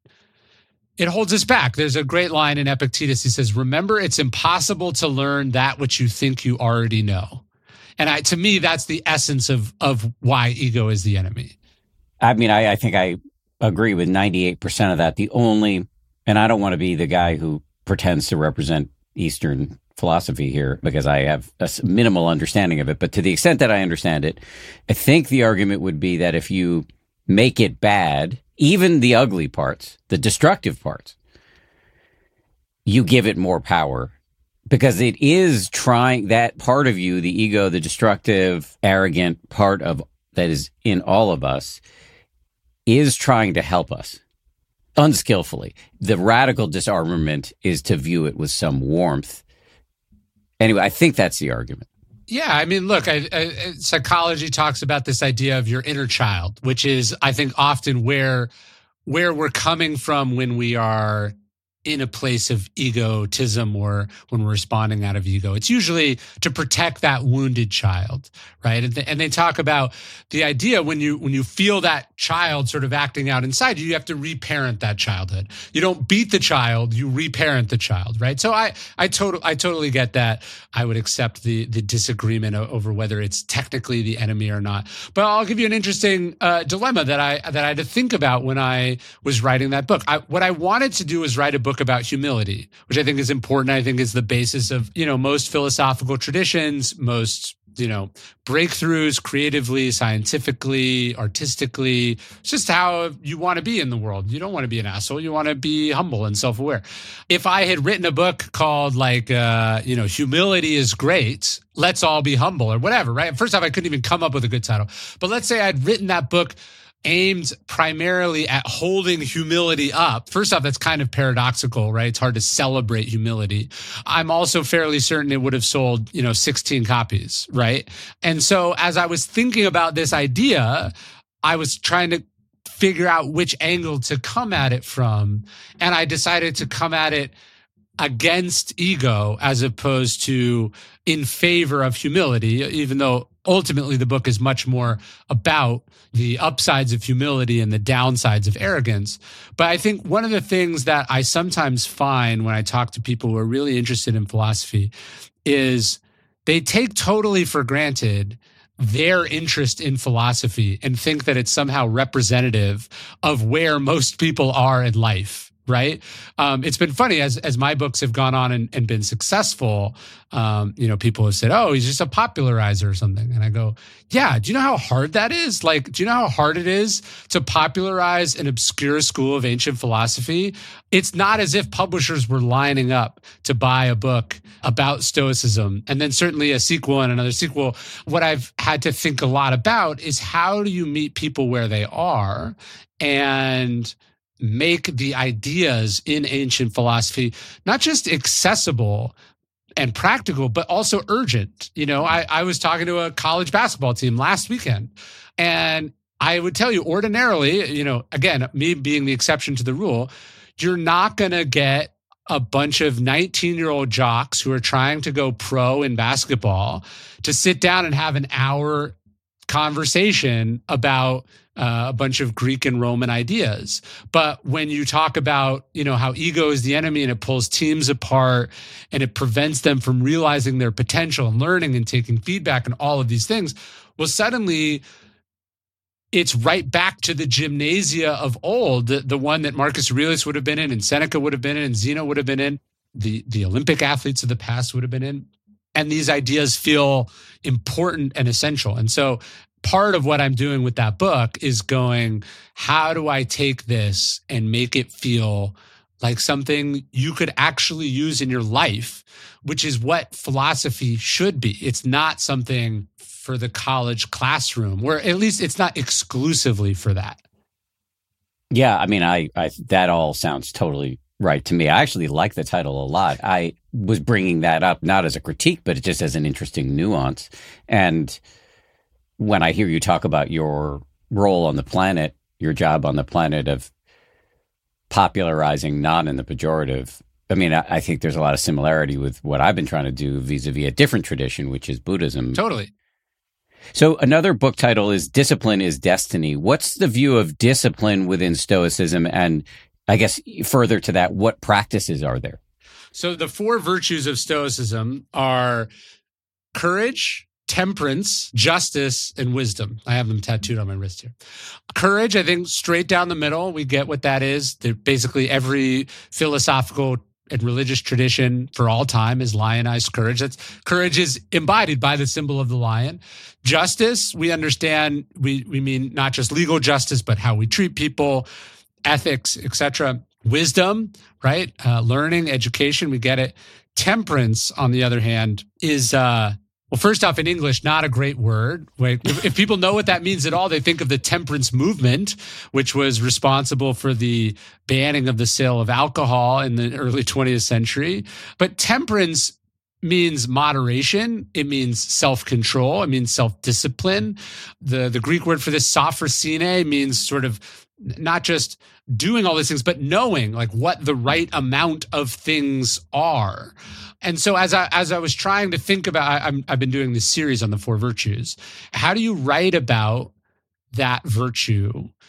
It holds us back. There's a great line in Epictetus. He says, remember, it's impossible to learn that which you think you already know. And I, to me, that's the essence of, of why ego is the enemy. I mean, I, I think I agree with ninety-eight percent of that. The only, and I don't want to be the guy who pretends to represent Eastern philosophy here because I have a minimal understanding of it. But to the extent that I understand it, I think the argument would be that if you make it bad, even the ugly parts, the destructive parts, you give it more power because it is trying, that part of you, the ego, the destructive, arrogant part of that is in all of us, is trying to help us unskillfully. The radical disarmament is to view it with some warmth. Anyway, I think that's the argument. Yeah, I mean, look, I, I, psychology talks about this idea of your inner child, which is, I think, often where where we're coming from when we are in a place of egotism or when we're responding out of ego. It's usually to protect that wounded child, right? And, th- and they talk about the idea when you when you feel that child sort of acting out inside you, you have to reparent that childhood. You don't beat the child, you reparent the child, right? So I I totally I totally get that. I would accept the the disagreement over whether it's technically the enemy or not. But I'll give you an interesting uh, dilemma that I that I had to think about when I was writing that book. I, what I wanted to do was write a book about humility, which I think is important. I think is the basis of, you know, most philosophical traditions, most, you know, breakthroughs creatively, scientifically, artistically. It's just how you want to be in the world. You don't want to be an asshole. You want to be humble and self-aware. If I had written a book called like, uh, you know, Humility is Great, Let's All Be Humble or whatever, right? First off, I couldn't even come up with a good title. But let's say I'd written that book aimed primarily at holding humility up. First off, that's kind of paradoxical, right? It's hard to celebrate humility. I'm also fairly certain it would have sold, you know, sixteen copies, right? And so as I was thinking about this idea, I was trying to figure out which angle to come at it from. And I decided to come at it against ego as opposed to in favor of humility, even though ultimately the book is much more about the upsides of humility and the downsides of arrogance. But I think one of the things that I sometimes find when I talk to people who are really interested in philosophy is they take totally for granted their interest in philosophy and think that it's somehow representative of where most people are in life. Right. Um, it's been funny as as my books have gone on and, and been successful. Um, you know, people have said, "Oh, he's just a popularizer or something," and I go, "Yeah. Do you know how hard that is? Like, do you know how hard it is to popularize an obscure school of ancient philosophy? It's not as if publishers were lining up to buy a book about Stoicism and then certainly a sequel and another sequel. What I've had to think a lot about is how do you meet people where they are and make the ideas in ancient philosophy not just accessible and practical, but also urgent. You know, I, I was talking to a college basketball team last weekend, and I would tell you ordinarily, you know, again, me being the exception to the rule, you're not going to get a bunch of nineteen-year-old jocks who are trying to go pro in basketball to sit down and have an hour conversation about Uh, a bunch of Greek and Roman ideas. But when you talk about, you know, how ego is the enemy and it pulls teams apart and it prevents them from realizing their potential and learning and taking feedback and all of these things, well, suddenly it's right back to the gymnasia of old, the, the one that Marcus Aurelius would have been in and Seneca would have been in and Zeno would have been in, the, the Olympic athletes of the past would have been in. And these ideas feel important and essential. And so part of what I'm doing with that book is going, how do I take this and make it feel like something you could actually use in your life, which is what philosophy should be. It's not something for the college classroom, or at least it's not exclusively for that. Yeah, I mean, I, I that all sounds totally right to me. I actually like the title a lot. I was bringing that up not as a critique, but just as an interesting nuance. And when I hear you talk about your role on the planet, your job on the planet of popularizing, not in the pejorative, I mean, I, I think there's a lot of similarity with what I've been trying to do vis-a-vis a different tradition, which is Buddhism. Totally. So another book title is Discipline is Destiny. What's the view of discipline within Stoicism? And I guess further to that, what practices are there? So the four virtues of Stoicism are courage, temperance, justice, and wisdom. I have them tattooed on my wrist here. Courage, I think straight down the middle, we get what that is. They're basically every philosophical and religious tradition for all time is lionized courage. That's courage is embodied by the symbol of the lion. Justice, we understand, we, we mean not just legal justice, but how we treat people, ethics, et cetera. Wisdom, right? Uh, learning, education, we get it. Temperance, on the other hand, is... Uh, Well, first off, in English, not a great word. If, if people know what that means at all, they think of the temperance movement, which was responsible for the banning of the sale of alcohol in the early twentieth century. But temperance means moderation. It means self-control. It means self-discipline. The, the Greek word for this, sophrosine, means sort of not just doing all these things, but knowing like what the right amount of things are. And so as I as I was trying to think about, I, I'm, I've been doing this series on the four virtues. How do you write about that virtue?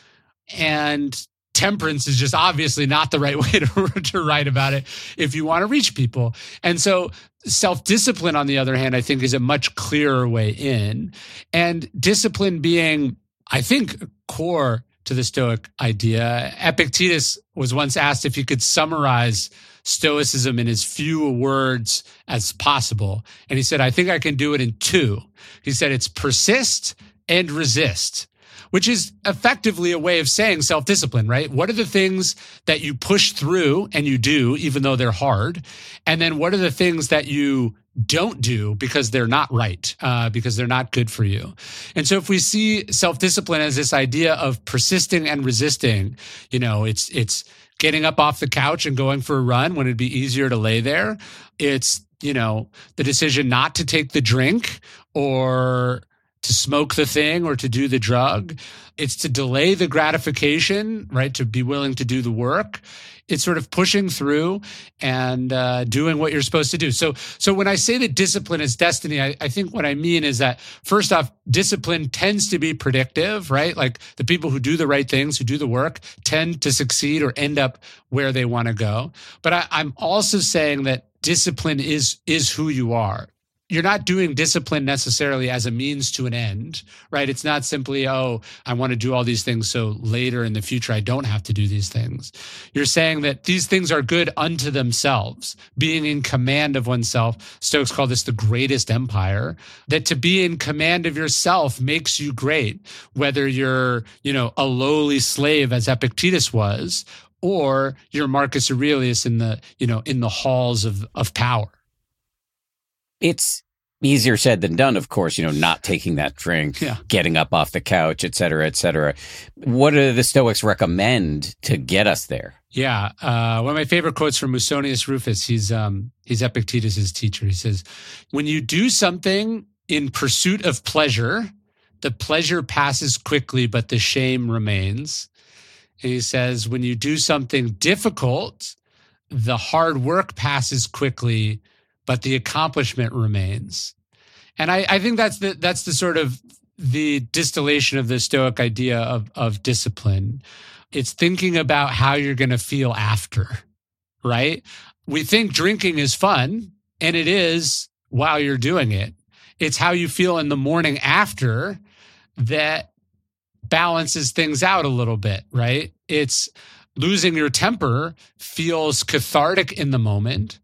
And temperance is just obviously not the right way to, to write about it if you want to reach people. And so self-discipline, on the other hand, I think is a much clearer way in. And discipline being, I think, core to the Stoic idea. Epictetus was once asked if he could summarize Stoicism in as few words as possible. And he said, I think I can do it in two. He said, it's persist and resist, which is effectively a way of saying self-discipline, right? What are the things that you push through and you do, even though they're hard? And then what are the things that you don't do because they're not right, uh, because they're not good for you? And so if we see self-discipline as this idea of persisting and resisting, you know, it's, it's, getting up off the couch and going for a run when it'd be easier to lay there. It's, you know, the decision not to take the drink or to smoke the thing or to do the drug. It's to delay the gratification, right? To be willing to do the work. It's sort of pushing through and uh, doing what you're supposed to do. So, so when I say that discipline is destiny, I, I think what I mean is that, first off, discipline tends to be predictive, right? Like the people who do the right things, who do the work, tend to succeed or end up where they want to go. But I, I'm also saying that discipline is is who you are. You're not doing discipline necessarily as a means to an end, right? It's not simply, oh, I want to do all these things so later in the future I don't have to do these things. You're saying that these things are good unto themselves, being in command of oneself. Stoics call this the greatest empire, that to be in command of yourself makes you great, whether you're, you know, a lowly slave as Epictetus was, or you're Marcus Aurelius in the, you know, in the halls of, of power. It's easier said than done, of course, you know, not taking that drink, yeah. getting up off the couch, et cetera, et cetera. What do the Stoics recommend to get us there? Yeah. Uh, one of my favorite quotes from Musonius Rufus, he's, um, he's Epictetus' teacher. He says, when you do something in pursuit of pleasure, the pleasure passes quickly, but the shame remains. And he says, when you do something difficult, the hard work passes quickly, but the accomplishment remains. And I, I think that's the that's the sort of the distillation of the Stoic idea of, of discipline. It's thinking about how you're going to feel after, right? We think drinking is fun, and it is while you're doing it. It's how you feel in the morning after that balances things out a little bit, right? It's losing your temper feels cathartic in the moment,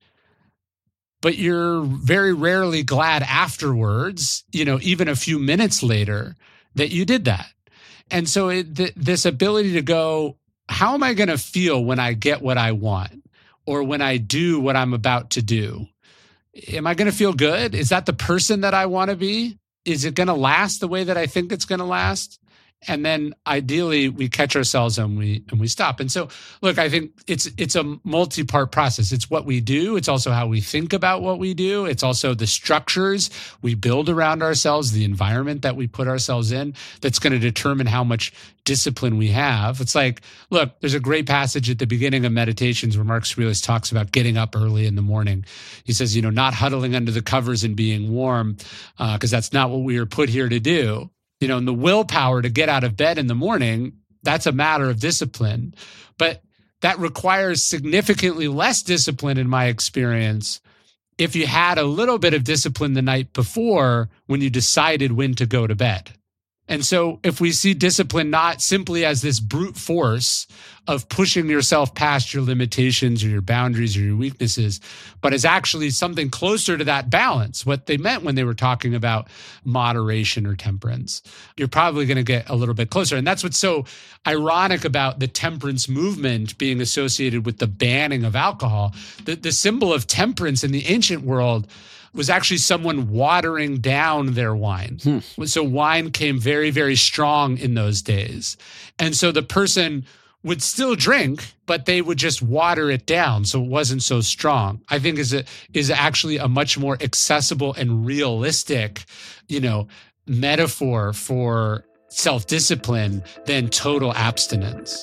but you're very rarely glad afterwards, you know, even a few minutes later, that you did that. And so it, th- this ability to go, how am I going to feel when I get what I want or when I do what I'm about to do? Am I going to feel good? Is that the person that I want to be? Is it going to last the way that I think it's going to last? And then ideally we catch ourselves and we and we stop. And so, look, I think it's it's a multi-part process. It's what we do. It's also how we think about what we do. It's also the structures we build around ourselves, the environment that we put ourselves in that's going to determine how much discipline we have. It's like, look, there's a great passage at the beginning of Meditations where Marcus Aurelius talks about getting up early in the morning. He says, you know, not huddling under the covers and being warm, because uh, that's not what we were put here to do. You know, and the willpower to get out of bed in the morning, that's a matter of discipline. But that requires significantly less discipline in my experience if you had a little bit of discipline the night before when you decided when to go to bed. And so if we see discipline not simply as this brute force of pushing yourself past your limitations or your boundaries or your weaknesses, but as actually something closer to that balance, what they meant when they were talking about moderation or temperance, you're probably going to get a little bit closer. And that's what's so ironic about the temperance movement being associated with the banning of alcohol. The, the symbol of temperance in the ancient world was actually someone watering down their wine. Hmm. So wine came very, very strong in those days. And so the person would still drink, but they would just water it down so it wasn't so strong. I think is a, is actually a much more accessible and realistic, you know, metaphor for self-discipline than total abstinence.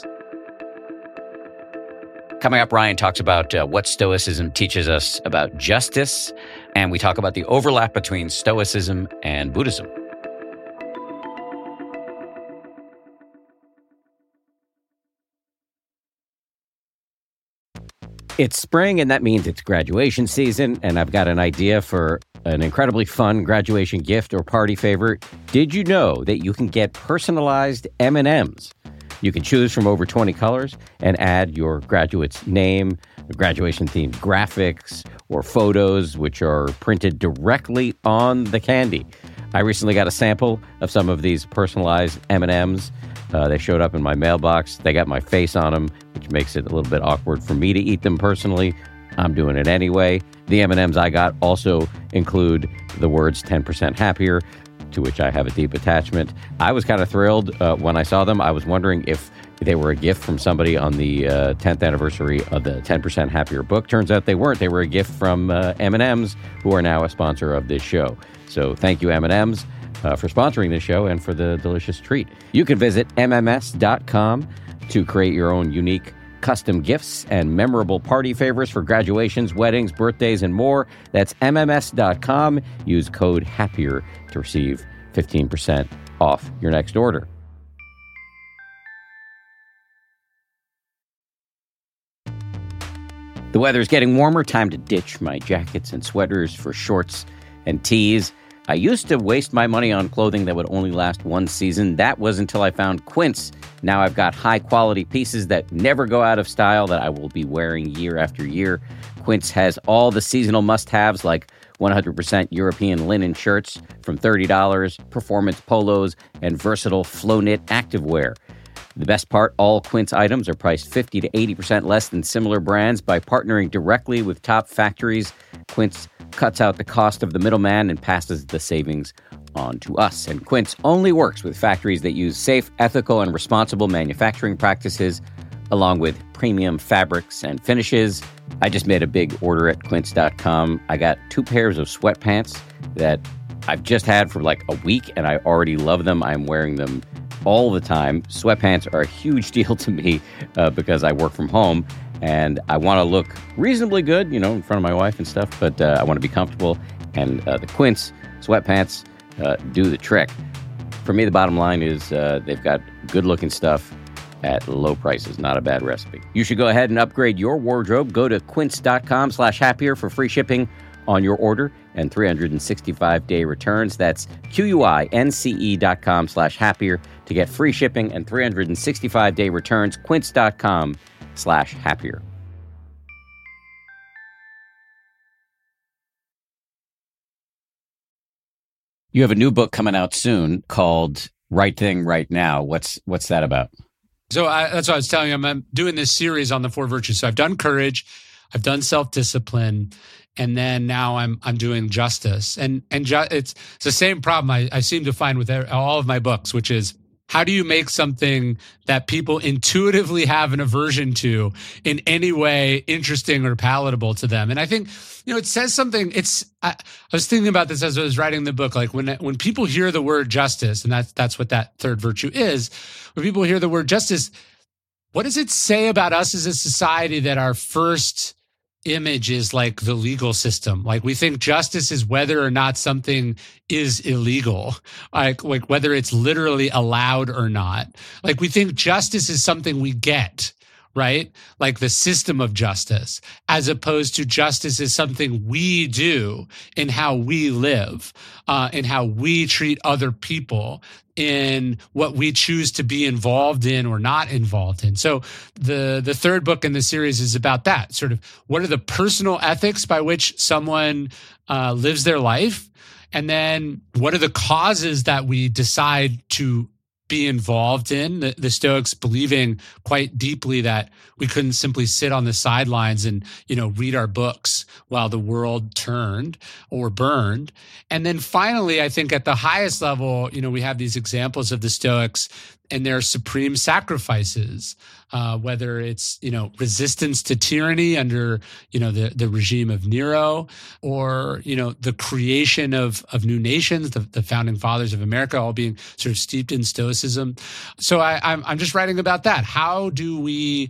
Coming up, Ryan talks about uh, what Stoicism teaches us about justice, and we talk about the overlap between Stoicism and Buddhism. It's spring, and that means it's graduation season, and I've got an idea for an incredibly fun graduation gift or party favor. Did you know that you can get personalized M and M's? You can choose from over twenty colors and add your graduate's name, graduation-themed graphics, or photos, which are printed directly on the candy. I recently got a sample of some of these personalized M and M's. Uh, they showed up in my mailbox. They got my face on them, which makes it a little bit awkward for me to eat them personally. I'm doing it anyway. The M and M's I got also include the words ten percent happier, to which I have a deep attachment. I was kind of thrilled uh, when I saw them. I was wondering if they were a gift from somebody on the uh, tenth anniversary of the ten percent Happier book. Turns out they weren't. They were a gift from uh, M and M's, who are now a sponsor of this show. So thank you, M and M's. uh, for sponsoring this show and for the delicious treat. You can visit M M S dot com to create your own unique custom gifts and memorable party favors for graduations, weddings, birthdays, and more. That's M M S dot com. Use code HAPPIER to receive fifteen percent off your next order. The weather's getting warmer. Time to ditch my jackets and sweaters for shorts and tees. I used to waste my money on clothing that would only last one season. That was until I found Quince. Now I've got high-quality pieces that never go out of style that I will be wearing year after year. Quince has all the seasonal must-haves like one hundred percent European linen shirts from thirty dollars, performance polos, and versatile flow-knit activewear. The best part, all Quince items are priced fifty to eighty percent less than similar brands. By partnering directly with top factories, Quince cuts out the cost of the middleman and passes the savings on to us. And Quince only works with factories that use safe, ethical, and responsible manufacturing practices, along with premium fabrics and finishes. I just made a big order at quince dot com. I got two pairs of sweatpants that I've just had for like a week, and I already love them. I'm wearing them all the time. Sweatpants are a huge deal to me uh, because I work from home and I want to look reasonably good, you know, in front of my wife and stuff, but uh, I want to be comfortable. And uh, the Quince sweatpants uh, do the trick. For me, the bottom line is uh, they've got good-looking stuff at low prices. Not a bad recipe. You should go ahead and upgrade your wardrobe. Go to quince dot com slash happier for free shipping on your order and three hundred sixty-five day returns. That's Q-U-I-N-C-E dot com slash happier to get free shipping and three hundred sixty-five day returns. Quince dot com slash happier. You have a new book coming out soon called Right Thing, Right Now. What's what's that about? So I, that's what I was telling you. I'm, I'm doing this series on the four virtues. So I've done courage, I've done self-discipline, and then now I'm I'm doing justice. And and ju- it's, it's the same problem I, I seem to find with all of my books, which is how do you make something that people intuitively have an aversion to in any way interesting or palatable to them? And I think, you know, it says something. It's I, I was thinking about this as I was writing the book. Like when when people hear the word justice, and that's that's what that third virtue is. When people hear the word justice, what does it say about us as a society that our first image is like the legal system? Like we think justice is whether or not something is illegal, like, like whether it's literally allowed or not. Like we think justice is something we get, right? Like the system of justice, as opposed to justice is something we do in how we live, uh, in how we treat other people, in what we choose to be involved in or not involved in. So the the third book in the series is about that. Sort of what are the personal ethics by which someone uh, lives their life? And then what are the causes that we decide to be involved in? The, the Stoics believing quite deeply that we couldn't simply sit on the sidelines and, you know, read our books while the world turned or burned. And then finally, I think at the highest level, you know, we have these examples of the Stoics and their supreme sacrifices, uh, whether it's, you know, resistance to tyranny under, you know, the, the regime of Nero, or, you know, the creation of, of new nations, the, the founding fathers of America, all being sort of steeped in Stoicism. So I, I'm, I'm just writing about that. How do we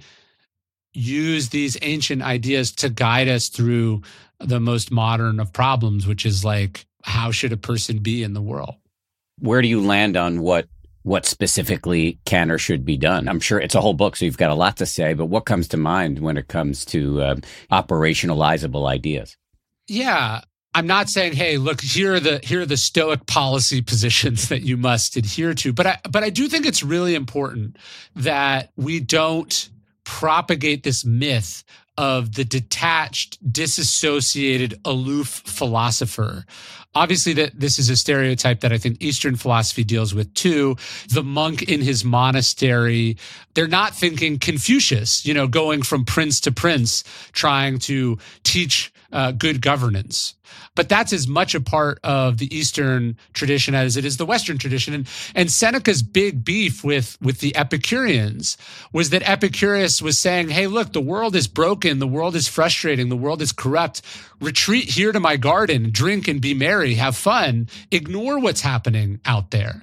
use these ancient ideas to guide us through the most modern of problems, which is like, how should a person be in the world? Where do you land on what what specifically can or should be done? I'm sure it's a whole book, so you've got a lot to say, but what comes to mind when it comes to uh, operationalizable ideas? Yeah. I'm not saying, hey, look, here are the here are the Stoic policy positions that you must adhere to. But I but I do think it's really important that we don't propagate this myth of the detached, disassociated, aloof philosopher. Obviously, that this is a stereotype that I think Eastern philosophy deals with too. The monk in his monastery, they're not thinking Confucius, you know, going from prince to prince, trying to teach uh, good governance. But that's as much a part of the Eastern tradition as it is the Western tradition. And, and Seneca's big beef with, with the Epicureans was that Epicurus was saying, hey, look, the world is broken. The world is frustrating. The world is corrupt. Retreat here to my garden, drink and be merry, have fun. Ignore what's happening out there.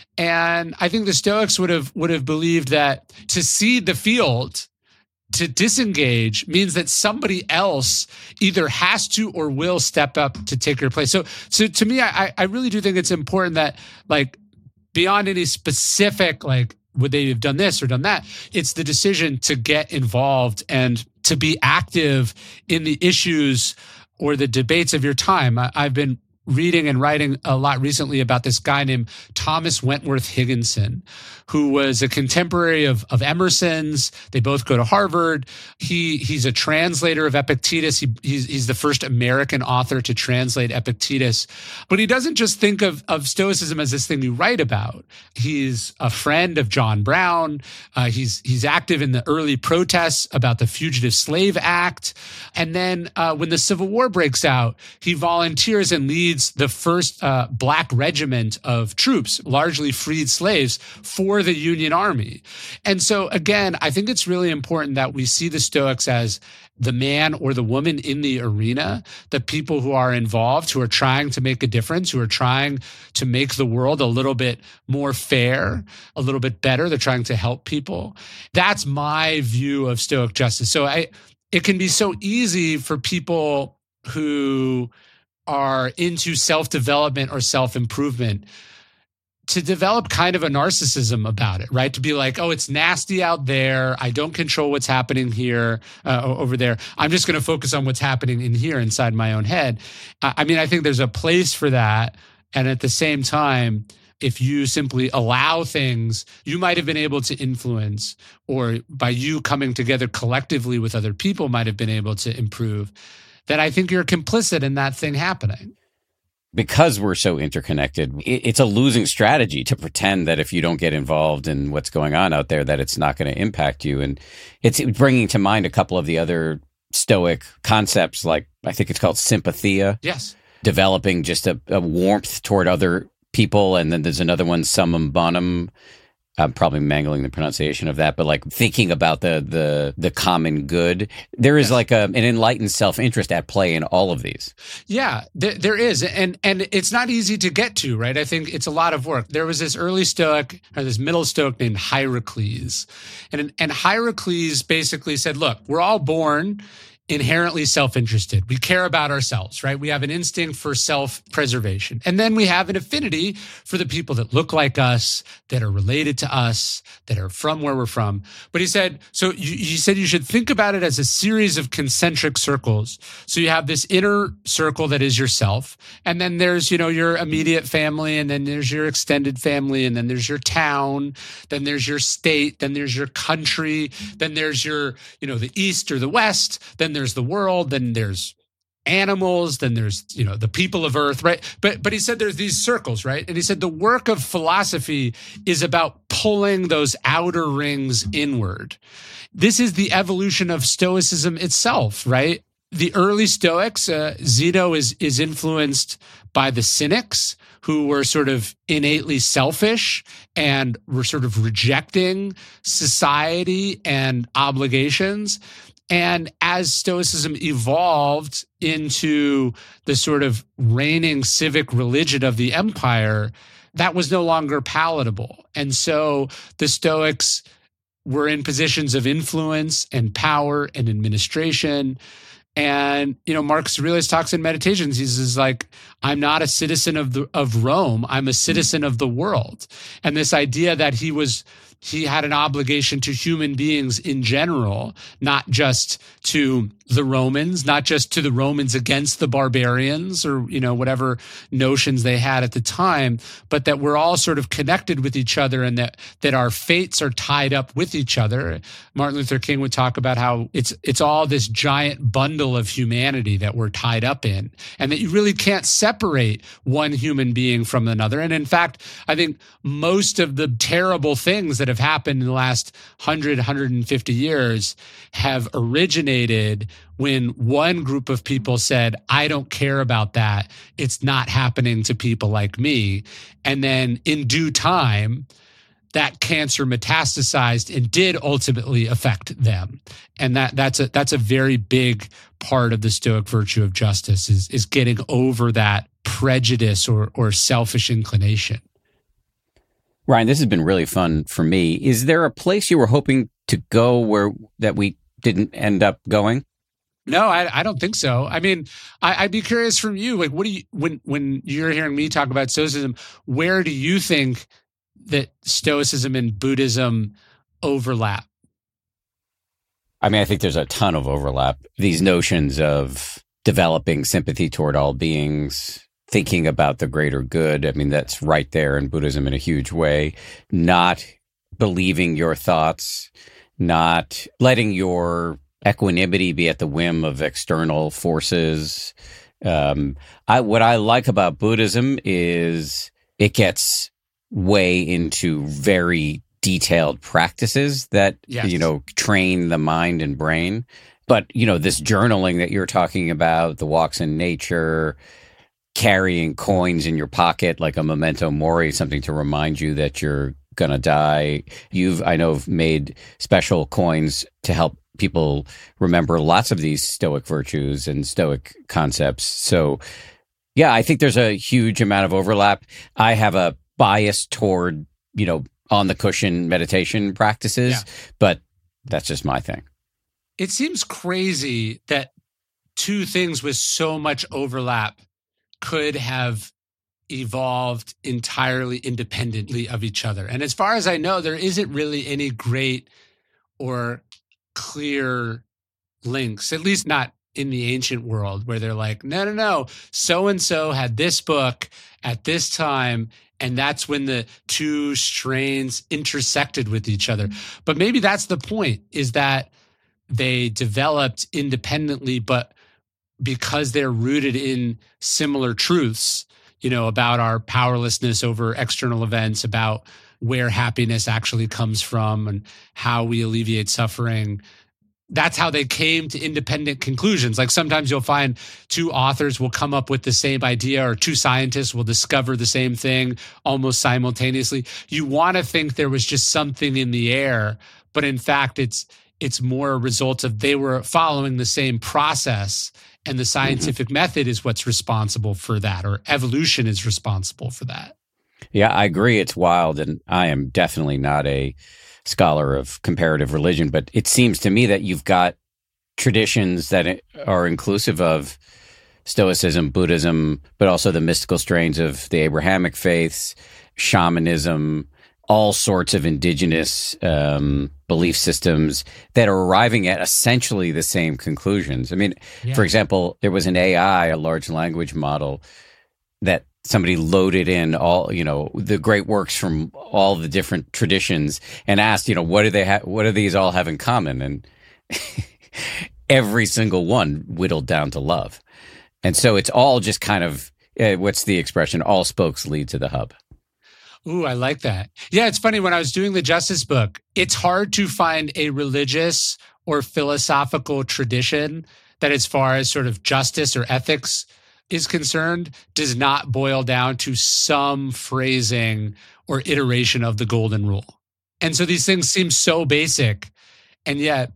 And I think the Stoics would have would have believed that to cede the field, to disengage, means that somebody else either has to or will step up to take your place. So, so to me, I, I really do think it's important that, like, beyond any specific, like, would they have done this or done that, it's the decision to get involved and to be active in the issues or the debates of your time. I, I've been reading and writing a lot recently about this guy named Thomas Wentworth Higginson, who was a contemporary of, of Emerson's. They both go to Harvard. He he's a translator of Epictetus. He, he's, he's the first American author to translate Epictetus. But he doesn't just think of, of Stoicism as this thing you write about. He's a friend of John Brown. Uh, he's he's active in the early protests about the Fugitive Slave Act. And then uh, when the Civil War breaks out, he volunteers and leads the first uh, black regiment of troops, largely freed slaves, for the Union Army. And so, again, I think it's really important that we see the Stoics as the man or the woman in the arena, the people who are involved, who are trying to make a difference, who are trying to make the world a little bit more fair, a little bit better. They're trying to help people. That's my view of Stoic justice. So I, it can be so easy for people who are into self-development or self-improvement to develop kind of a narcissism about it, right? To be like, oh, it's nasty out there. I don't control what's happening here, uh, over there. I'm just going to focus on what's happening in here inside my own head. I mean, I think there's a place for that. And at the same time, if you simply allow things you might have been able to influence, or by you coming together collectively with other people might have been able to improve, then I think you're complicit in that thing happening. Because we're so interconnected, it's a losing strategy to pretend that if you don't get involved in what's going on out there, that it's not going to impact you. And it's bringing to mind a couple of the other Stoic concepts, like I think it's called sympathia. Yes. Developing just a, a warmth toward other people. And then there's another one, summum bonum. I'm probably mangling the pronunciation of that, but like thinking about the the the common good. There is yes. like a, an enlightened self-interest at play in all of these. Yeah, there, there is. And and it's not easy to get to, right? I think it's a lot of work. There was this early Stoic, or this middle Stoic named Hierocles. And, and Hierocles basically said, look, we're all born inherently self-interested. We care about ourselves, right? We have an instinct for self-preservation. And then we have an affinity for the people that look like us, that are related to us, that are from where we're from. But he said, so you, he said you should think about it as a series of concentric circles. So you have this inner circle that is yourself. And then there's, you know, your immediate family. And then there's your extended family. And then there's your town. Then there's your state. Then there's your country. Then there's your, you know, the East or the West. Then there's the world, then there's animals, then there's, you know, the people of Earth, right? But but he said there's these circles, right? And he said the work of philosophy is about pulling those outer rings inward. This is the evolution of Stoicism itself, right? The early Stoics, uh, Zeno is is influenced by the Cynics, who were sort of innately selfish and were sort of rejecting society and obligations. And as Stoicism evolved into the sort of reigning civic religion of the empire, that was no longer palatable. And so the Stoics were in positions of influence and power and administration. And, you know, Marcus Aurelius talks in Meditations. He says, like, I'm not a citizen of the of Rome. I'm a citizen of the world. And this idea that he was he had an obligation to human beings in general, not just to the Romans, not just to the Romans against the barbarians or, you know, whatever notions they had at the time, but that we're all sort of connected with each other and that, that our fates are tied up with each other. Martin Luther King would talk about how it's, it's all this giant bundle of humanity that we're tied up in, and that you really can't separate one human being from another. And in fact, I think most of the terrible things that have happened in the last one hundred, one hundred fifty years have originated when one group of people said, I don't care about that. It's not happening to people like me. And then in due time, that cancer metastasized and did ultimately affect them. And that that's a that's a very big part of the Stoic virtue of justice is, is getting over that prejudice or or selfish inclination. Ryan, this has been really fun for me. Is there a place you were hoping to go where that we didn't end up going? No, I, I don't think so. I mean, I, I'd be curious from you. Like, what do you when when you're hearing me talk about Stoicism? Where do you think that Stoicism and Buddhism overlap? I mean, I think there's a ton of overlap. These notions of developing sympathy toward all beings, thinking about the greater good. I mean, that's right there in Buddhism in a huge way. Not believing your thoughts, not letting your equanimity be at the whim of external forces. Um, I, what I like about Buddhism is it gets way into very detailed practices that, yes. you know, train the mind and brain. But, you know, this journaling that you're talking about, the walks in nature, carrying coins in your pocket like a memento mori, something to remind you that you're going to die. You've, I know, made special coins to help people remember lots of these Stoic virtues and Stoic concepts. So, yeah, I think there's a huge amount of overlap. I have a bias toward, you know, on the cushion meditation practices, yeah. but that's just my thing. It seems crazy that two things with so much overlap could have evolved entirely independently of each other. And as far as I know, there isn't really any great or clear links, at least not in the ancient world, where they're like, no, no, no, so-and-so had this book at this time, and that's when the two strains intersected with each other. But maybe that's the point, is that they developed independently, but because they're rooted in similar truths, you know, about our powerlessness over external events, about where happiness actually comes from and how we alleviate suffering. That's how they came to independent conclusions. Like sometimes you'll find two authors will come up with the same idea, or two scientists will discover the same thing almost simultaneously. You want to think there was just something in the air, but in fact, it's it's more a result of they were following the same process, and the scientific mm-hmm. method is what's responsible for that, or evolution is responsible for that. Yeah, I agree. It's wild, and I am definitely not a scholar of comparative religion, but it seems to me that you've got traditions that are inclusive of Stoicism, Buddhism, but also the mystical strains of the Abrahamic faiths, shamanism, all sorts of indigenous um, belief systems that are arriving at essentially the same conclusions. I mean, yeah. for example, there was an A I, a large language model, that somebody loaded in all, you know, the great works from all the different traditions and asked, you know, what do they have, what do these all have in common? And every single one whittled down to love. And so it's all just kind of, uh, what's the expression? All spokes lead to the hub. Ooh, I like that. Yeah, it's funny. When I was doing the Justice book, it's hard to find a religious or philosophical tradition that, as far as sort of justice or ethics is concerned, does not boil down to some phrasing or iteration of the golden rule. And so these things seem so basic, and yet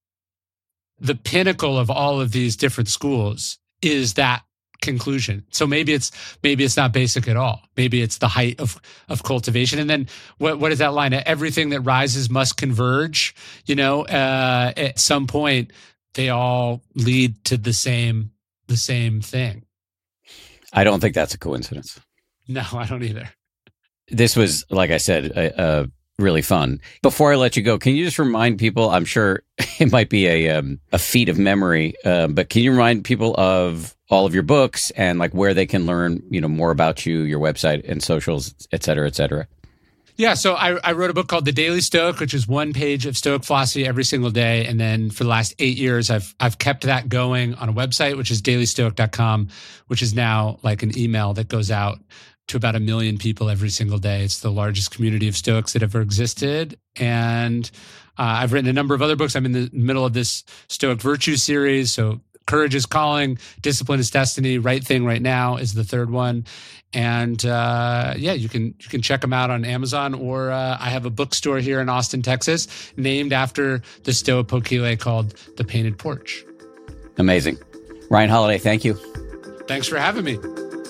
the pinnacle of all of these different schools is that conclusion. So maybe it's maybe it's not basic at all. Maybe it's the height of of cultivation. And then what what is that line? Everything that rises must converge. You know, uh, at some point they all lead to the same the same thing. I don't think that's a coincidence. No, I don't either. This was, like I said, a, a really fun. Before I let you go, can you just remind people, I'm sure it might be a um, a feat of memory, uh, but can you remind people of all of your books and like where they can learn, you know, more about you, your website and socials, et cetera, et cetera? Yeah, so I, I wrote a book called The Daily Stoic, which is one page of Stoic philosophy every single day. And then for the last eight years, I've I've kept that going on a website, which is daily stoic dot com, which is now like an email that goes out to about a million people every single day. It's the largest community of Stoics that ever existed. And uh, I've written a number of other books. I'm in the middle of this Stoic Virtue series. So Courage is Calling, Discipline is Destiny, Right Thing Right Now is the third one. And uh, yeah, you can you can check them out on Amazon, or uh, I have a bookstore here in Austin, Texas, named after the Stoa Poikile called The Painted Porch. Amazing. Ryan Holiday, thank you. Thanks for having me.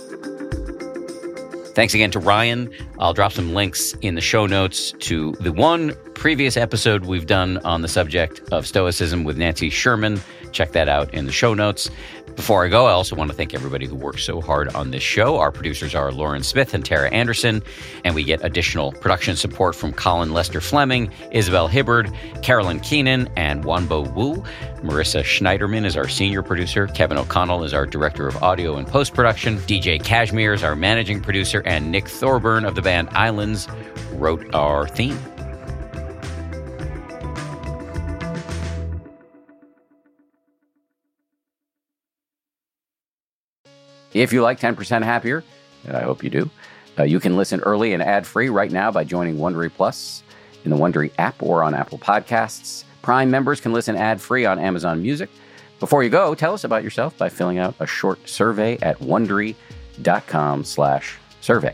Thanks again to Ryan. I'll drop some links in the show notes to the one previous episode we've done on the subject of Stoicism with Nancy Sherman. Check that out in the show notes. Before I go, I also want to thank everybody who works so hard on this show. Our producers are Lauren Smith and Tara Anderson, and we get additional production support from Colin Lester Fleming, Isabel Hibbard, Carolyn Keenan, and Wanbo Wu. Marissa Schneiderman is our senior producer. Kevin O'Connell is our director of audio and post-production. D J Cashmere is our managing producer, and Nick Thorburn of the band Islands wrote our theme. If you like ten percent Happier, and I hope you do, uh, you can listen early and ad-free right now by joining Wondery Plus in the Wondery app or on Apple Podcasts. Prime members can listen ad-free on Amazon Music. Before you go, tell us about yourself by filling out a short survey at Wondery.com slash survey.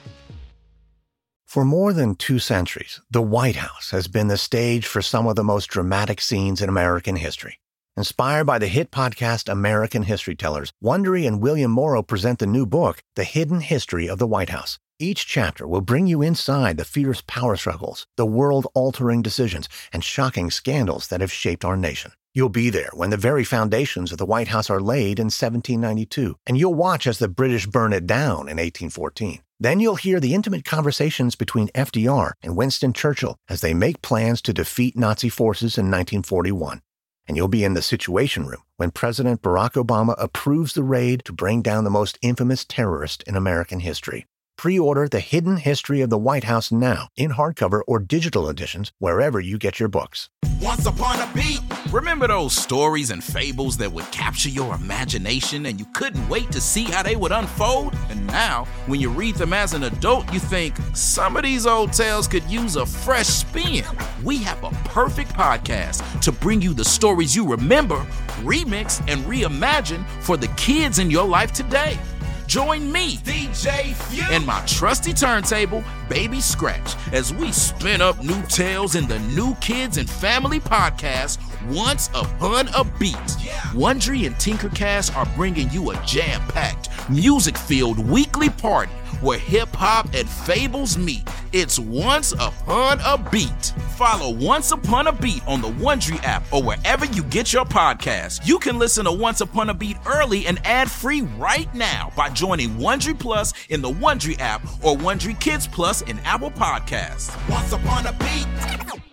For more than two centuries, the White House has been the stage for some of the most dramatic scenes in American history. Inspired by the hit podcast American History Tellers, Wondery and William Morrow present the new book, The Hidden History of the White House. Each chapter will bring you inside the fierce power struggles, the world-altering decisions, and shocking scandals that have shaped our nation. You'll be there when the very foundations of the White House are laid in seventeen ninety-two, and you'll watch as the British burn it down in eighteen fourteen. Then you'll hear the intimate conversations between F D R and Winston Churchill as they make plans to defeat Nazi forces in nineteen forty-one. And you'll be in the Situation Room when President Barack Obama approves the raid to bring down the most infamous terrorist in American history. Pre-order The Hidden History of the White House now in hardcover or digital editions wherever you get your books. Once upon a beat. Remember those stories and fables that would capture your imagination and you couldn't wait to see how they would unfold? And now, when you read them as an adult, you think, some of these old tales could use a fresh spin. We have a perfect podcast to bring you the stories you remember, remix, and reimagine for the kids in your life today. Join me, D J Few, and my trusty turntable, Baby Scratch, as we spin up new tales in the New Kids and Family podcast, Once Upon a Beat. Yeah. Wondery and Tinkercast are bringing you a jam-packed, music-filled weekly party where hip-hop and fables meet. It's Once Upon a Beat. Follow Once Upon a Beat on the Wondery app or wherever you get your podcasts. You can listen to Once Upon a Beat early and ad-free right now by joining Wondery Plus in the Wondery app or Wondery Kids Plus in Apple Podcasts. Once Upon a Beat.